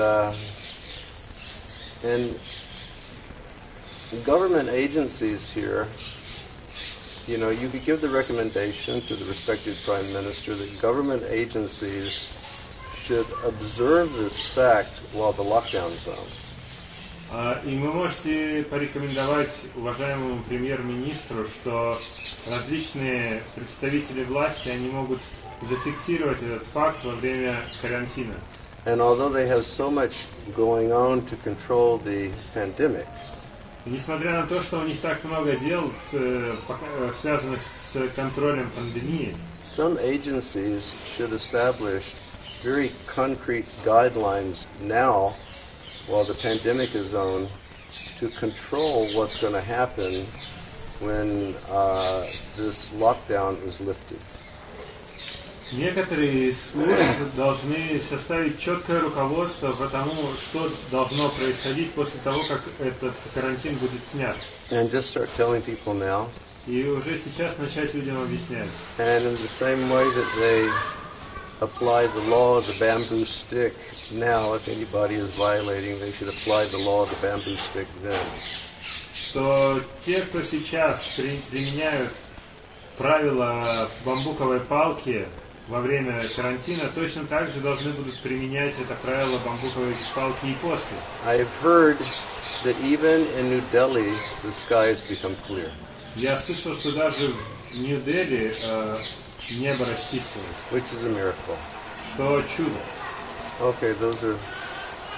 Speaker 1: government agencies here, you know, you could give the recommendation to the respective prime minister that government agencies should observe this fact while the lockdown's on.
Speaker 2: И вы можете порекомендовать уважаемому премьер-министру, что различные представители власти, они могут зафиксировать этот факт во время карантина.
Speaker 1: And although they have so much going on to control the pandemic,
Speaker 2: И несмотря на то, что у них так много дел, связанных с контролем пандемии,
Speaker 1: some agencies should establish very concrete guidelines now while the pandemic is on to control what's going to happen when this lockdown is lifted.
Speaker 2: некоторые из служб должны составить четкое руководство по тому, что должно происходить после того, как этот карантин будет снят.
Speaker 1: And just start telling people now.
Speaker 2: И уже сейчас начать людям объяснять.
Speaker 1: And in the same way that they apply the law of the bamboo stick now, if anybody is violating, they should apply the law of the bamboo stick then.
Speaker 2: Что те, кто сейчас применяют правила бамбуковой палки во время карантина, точно так же должны будут применять это правило бамбуковой палки и после.
Speaker 1: I've heard that even in New Delhi, the sky has become clear.
Speaker 2: Я слышал, что даже в Нью-Дели небо расчистилось,
Speaker 1: Which is a miracle.
Speaker 2: что чудо.
Speaker 1: Okay, those are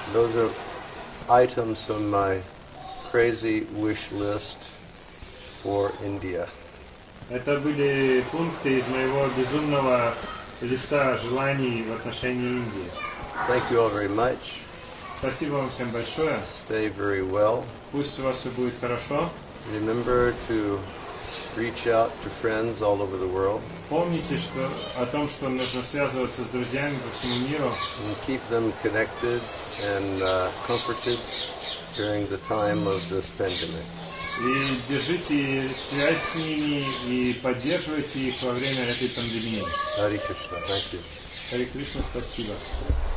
Speaker 1: Those are items on my crazy wish list for India.
Speaker 2: Это были пункты из моего безумного листа желаний в отношении Индии.
Speaker 1: Thank you all very much.
Speaker 2: Спасибо вам всем большое.
Speaker 1: Stay very well.
Speaker 2: Пусть у вас все будет хорошо.
Speaker 1: Remember to reach out to friends all over the world
Speaker 2: Помните о том, что нужно связываться с друзьями по всему миру
Speaker 1: and keep them connected and comforted during the time of this pandemic.
Speaker 2: и держите связь с ними и поддерживайте их во время этой пандемии.
Speaker 1: Hare Krishna. Thank you.
Speaker 2: Харе Кришна, спасибо.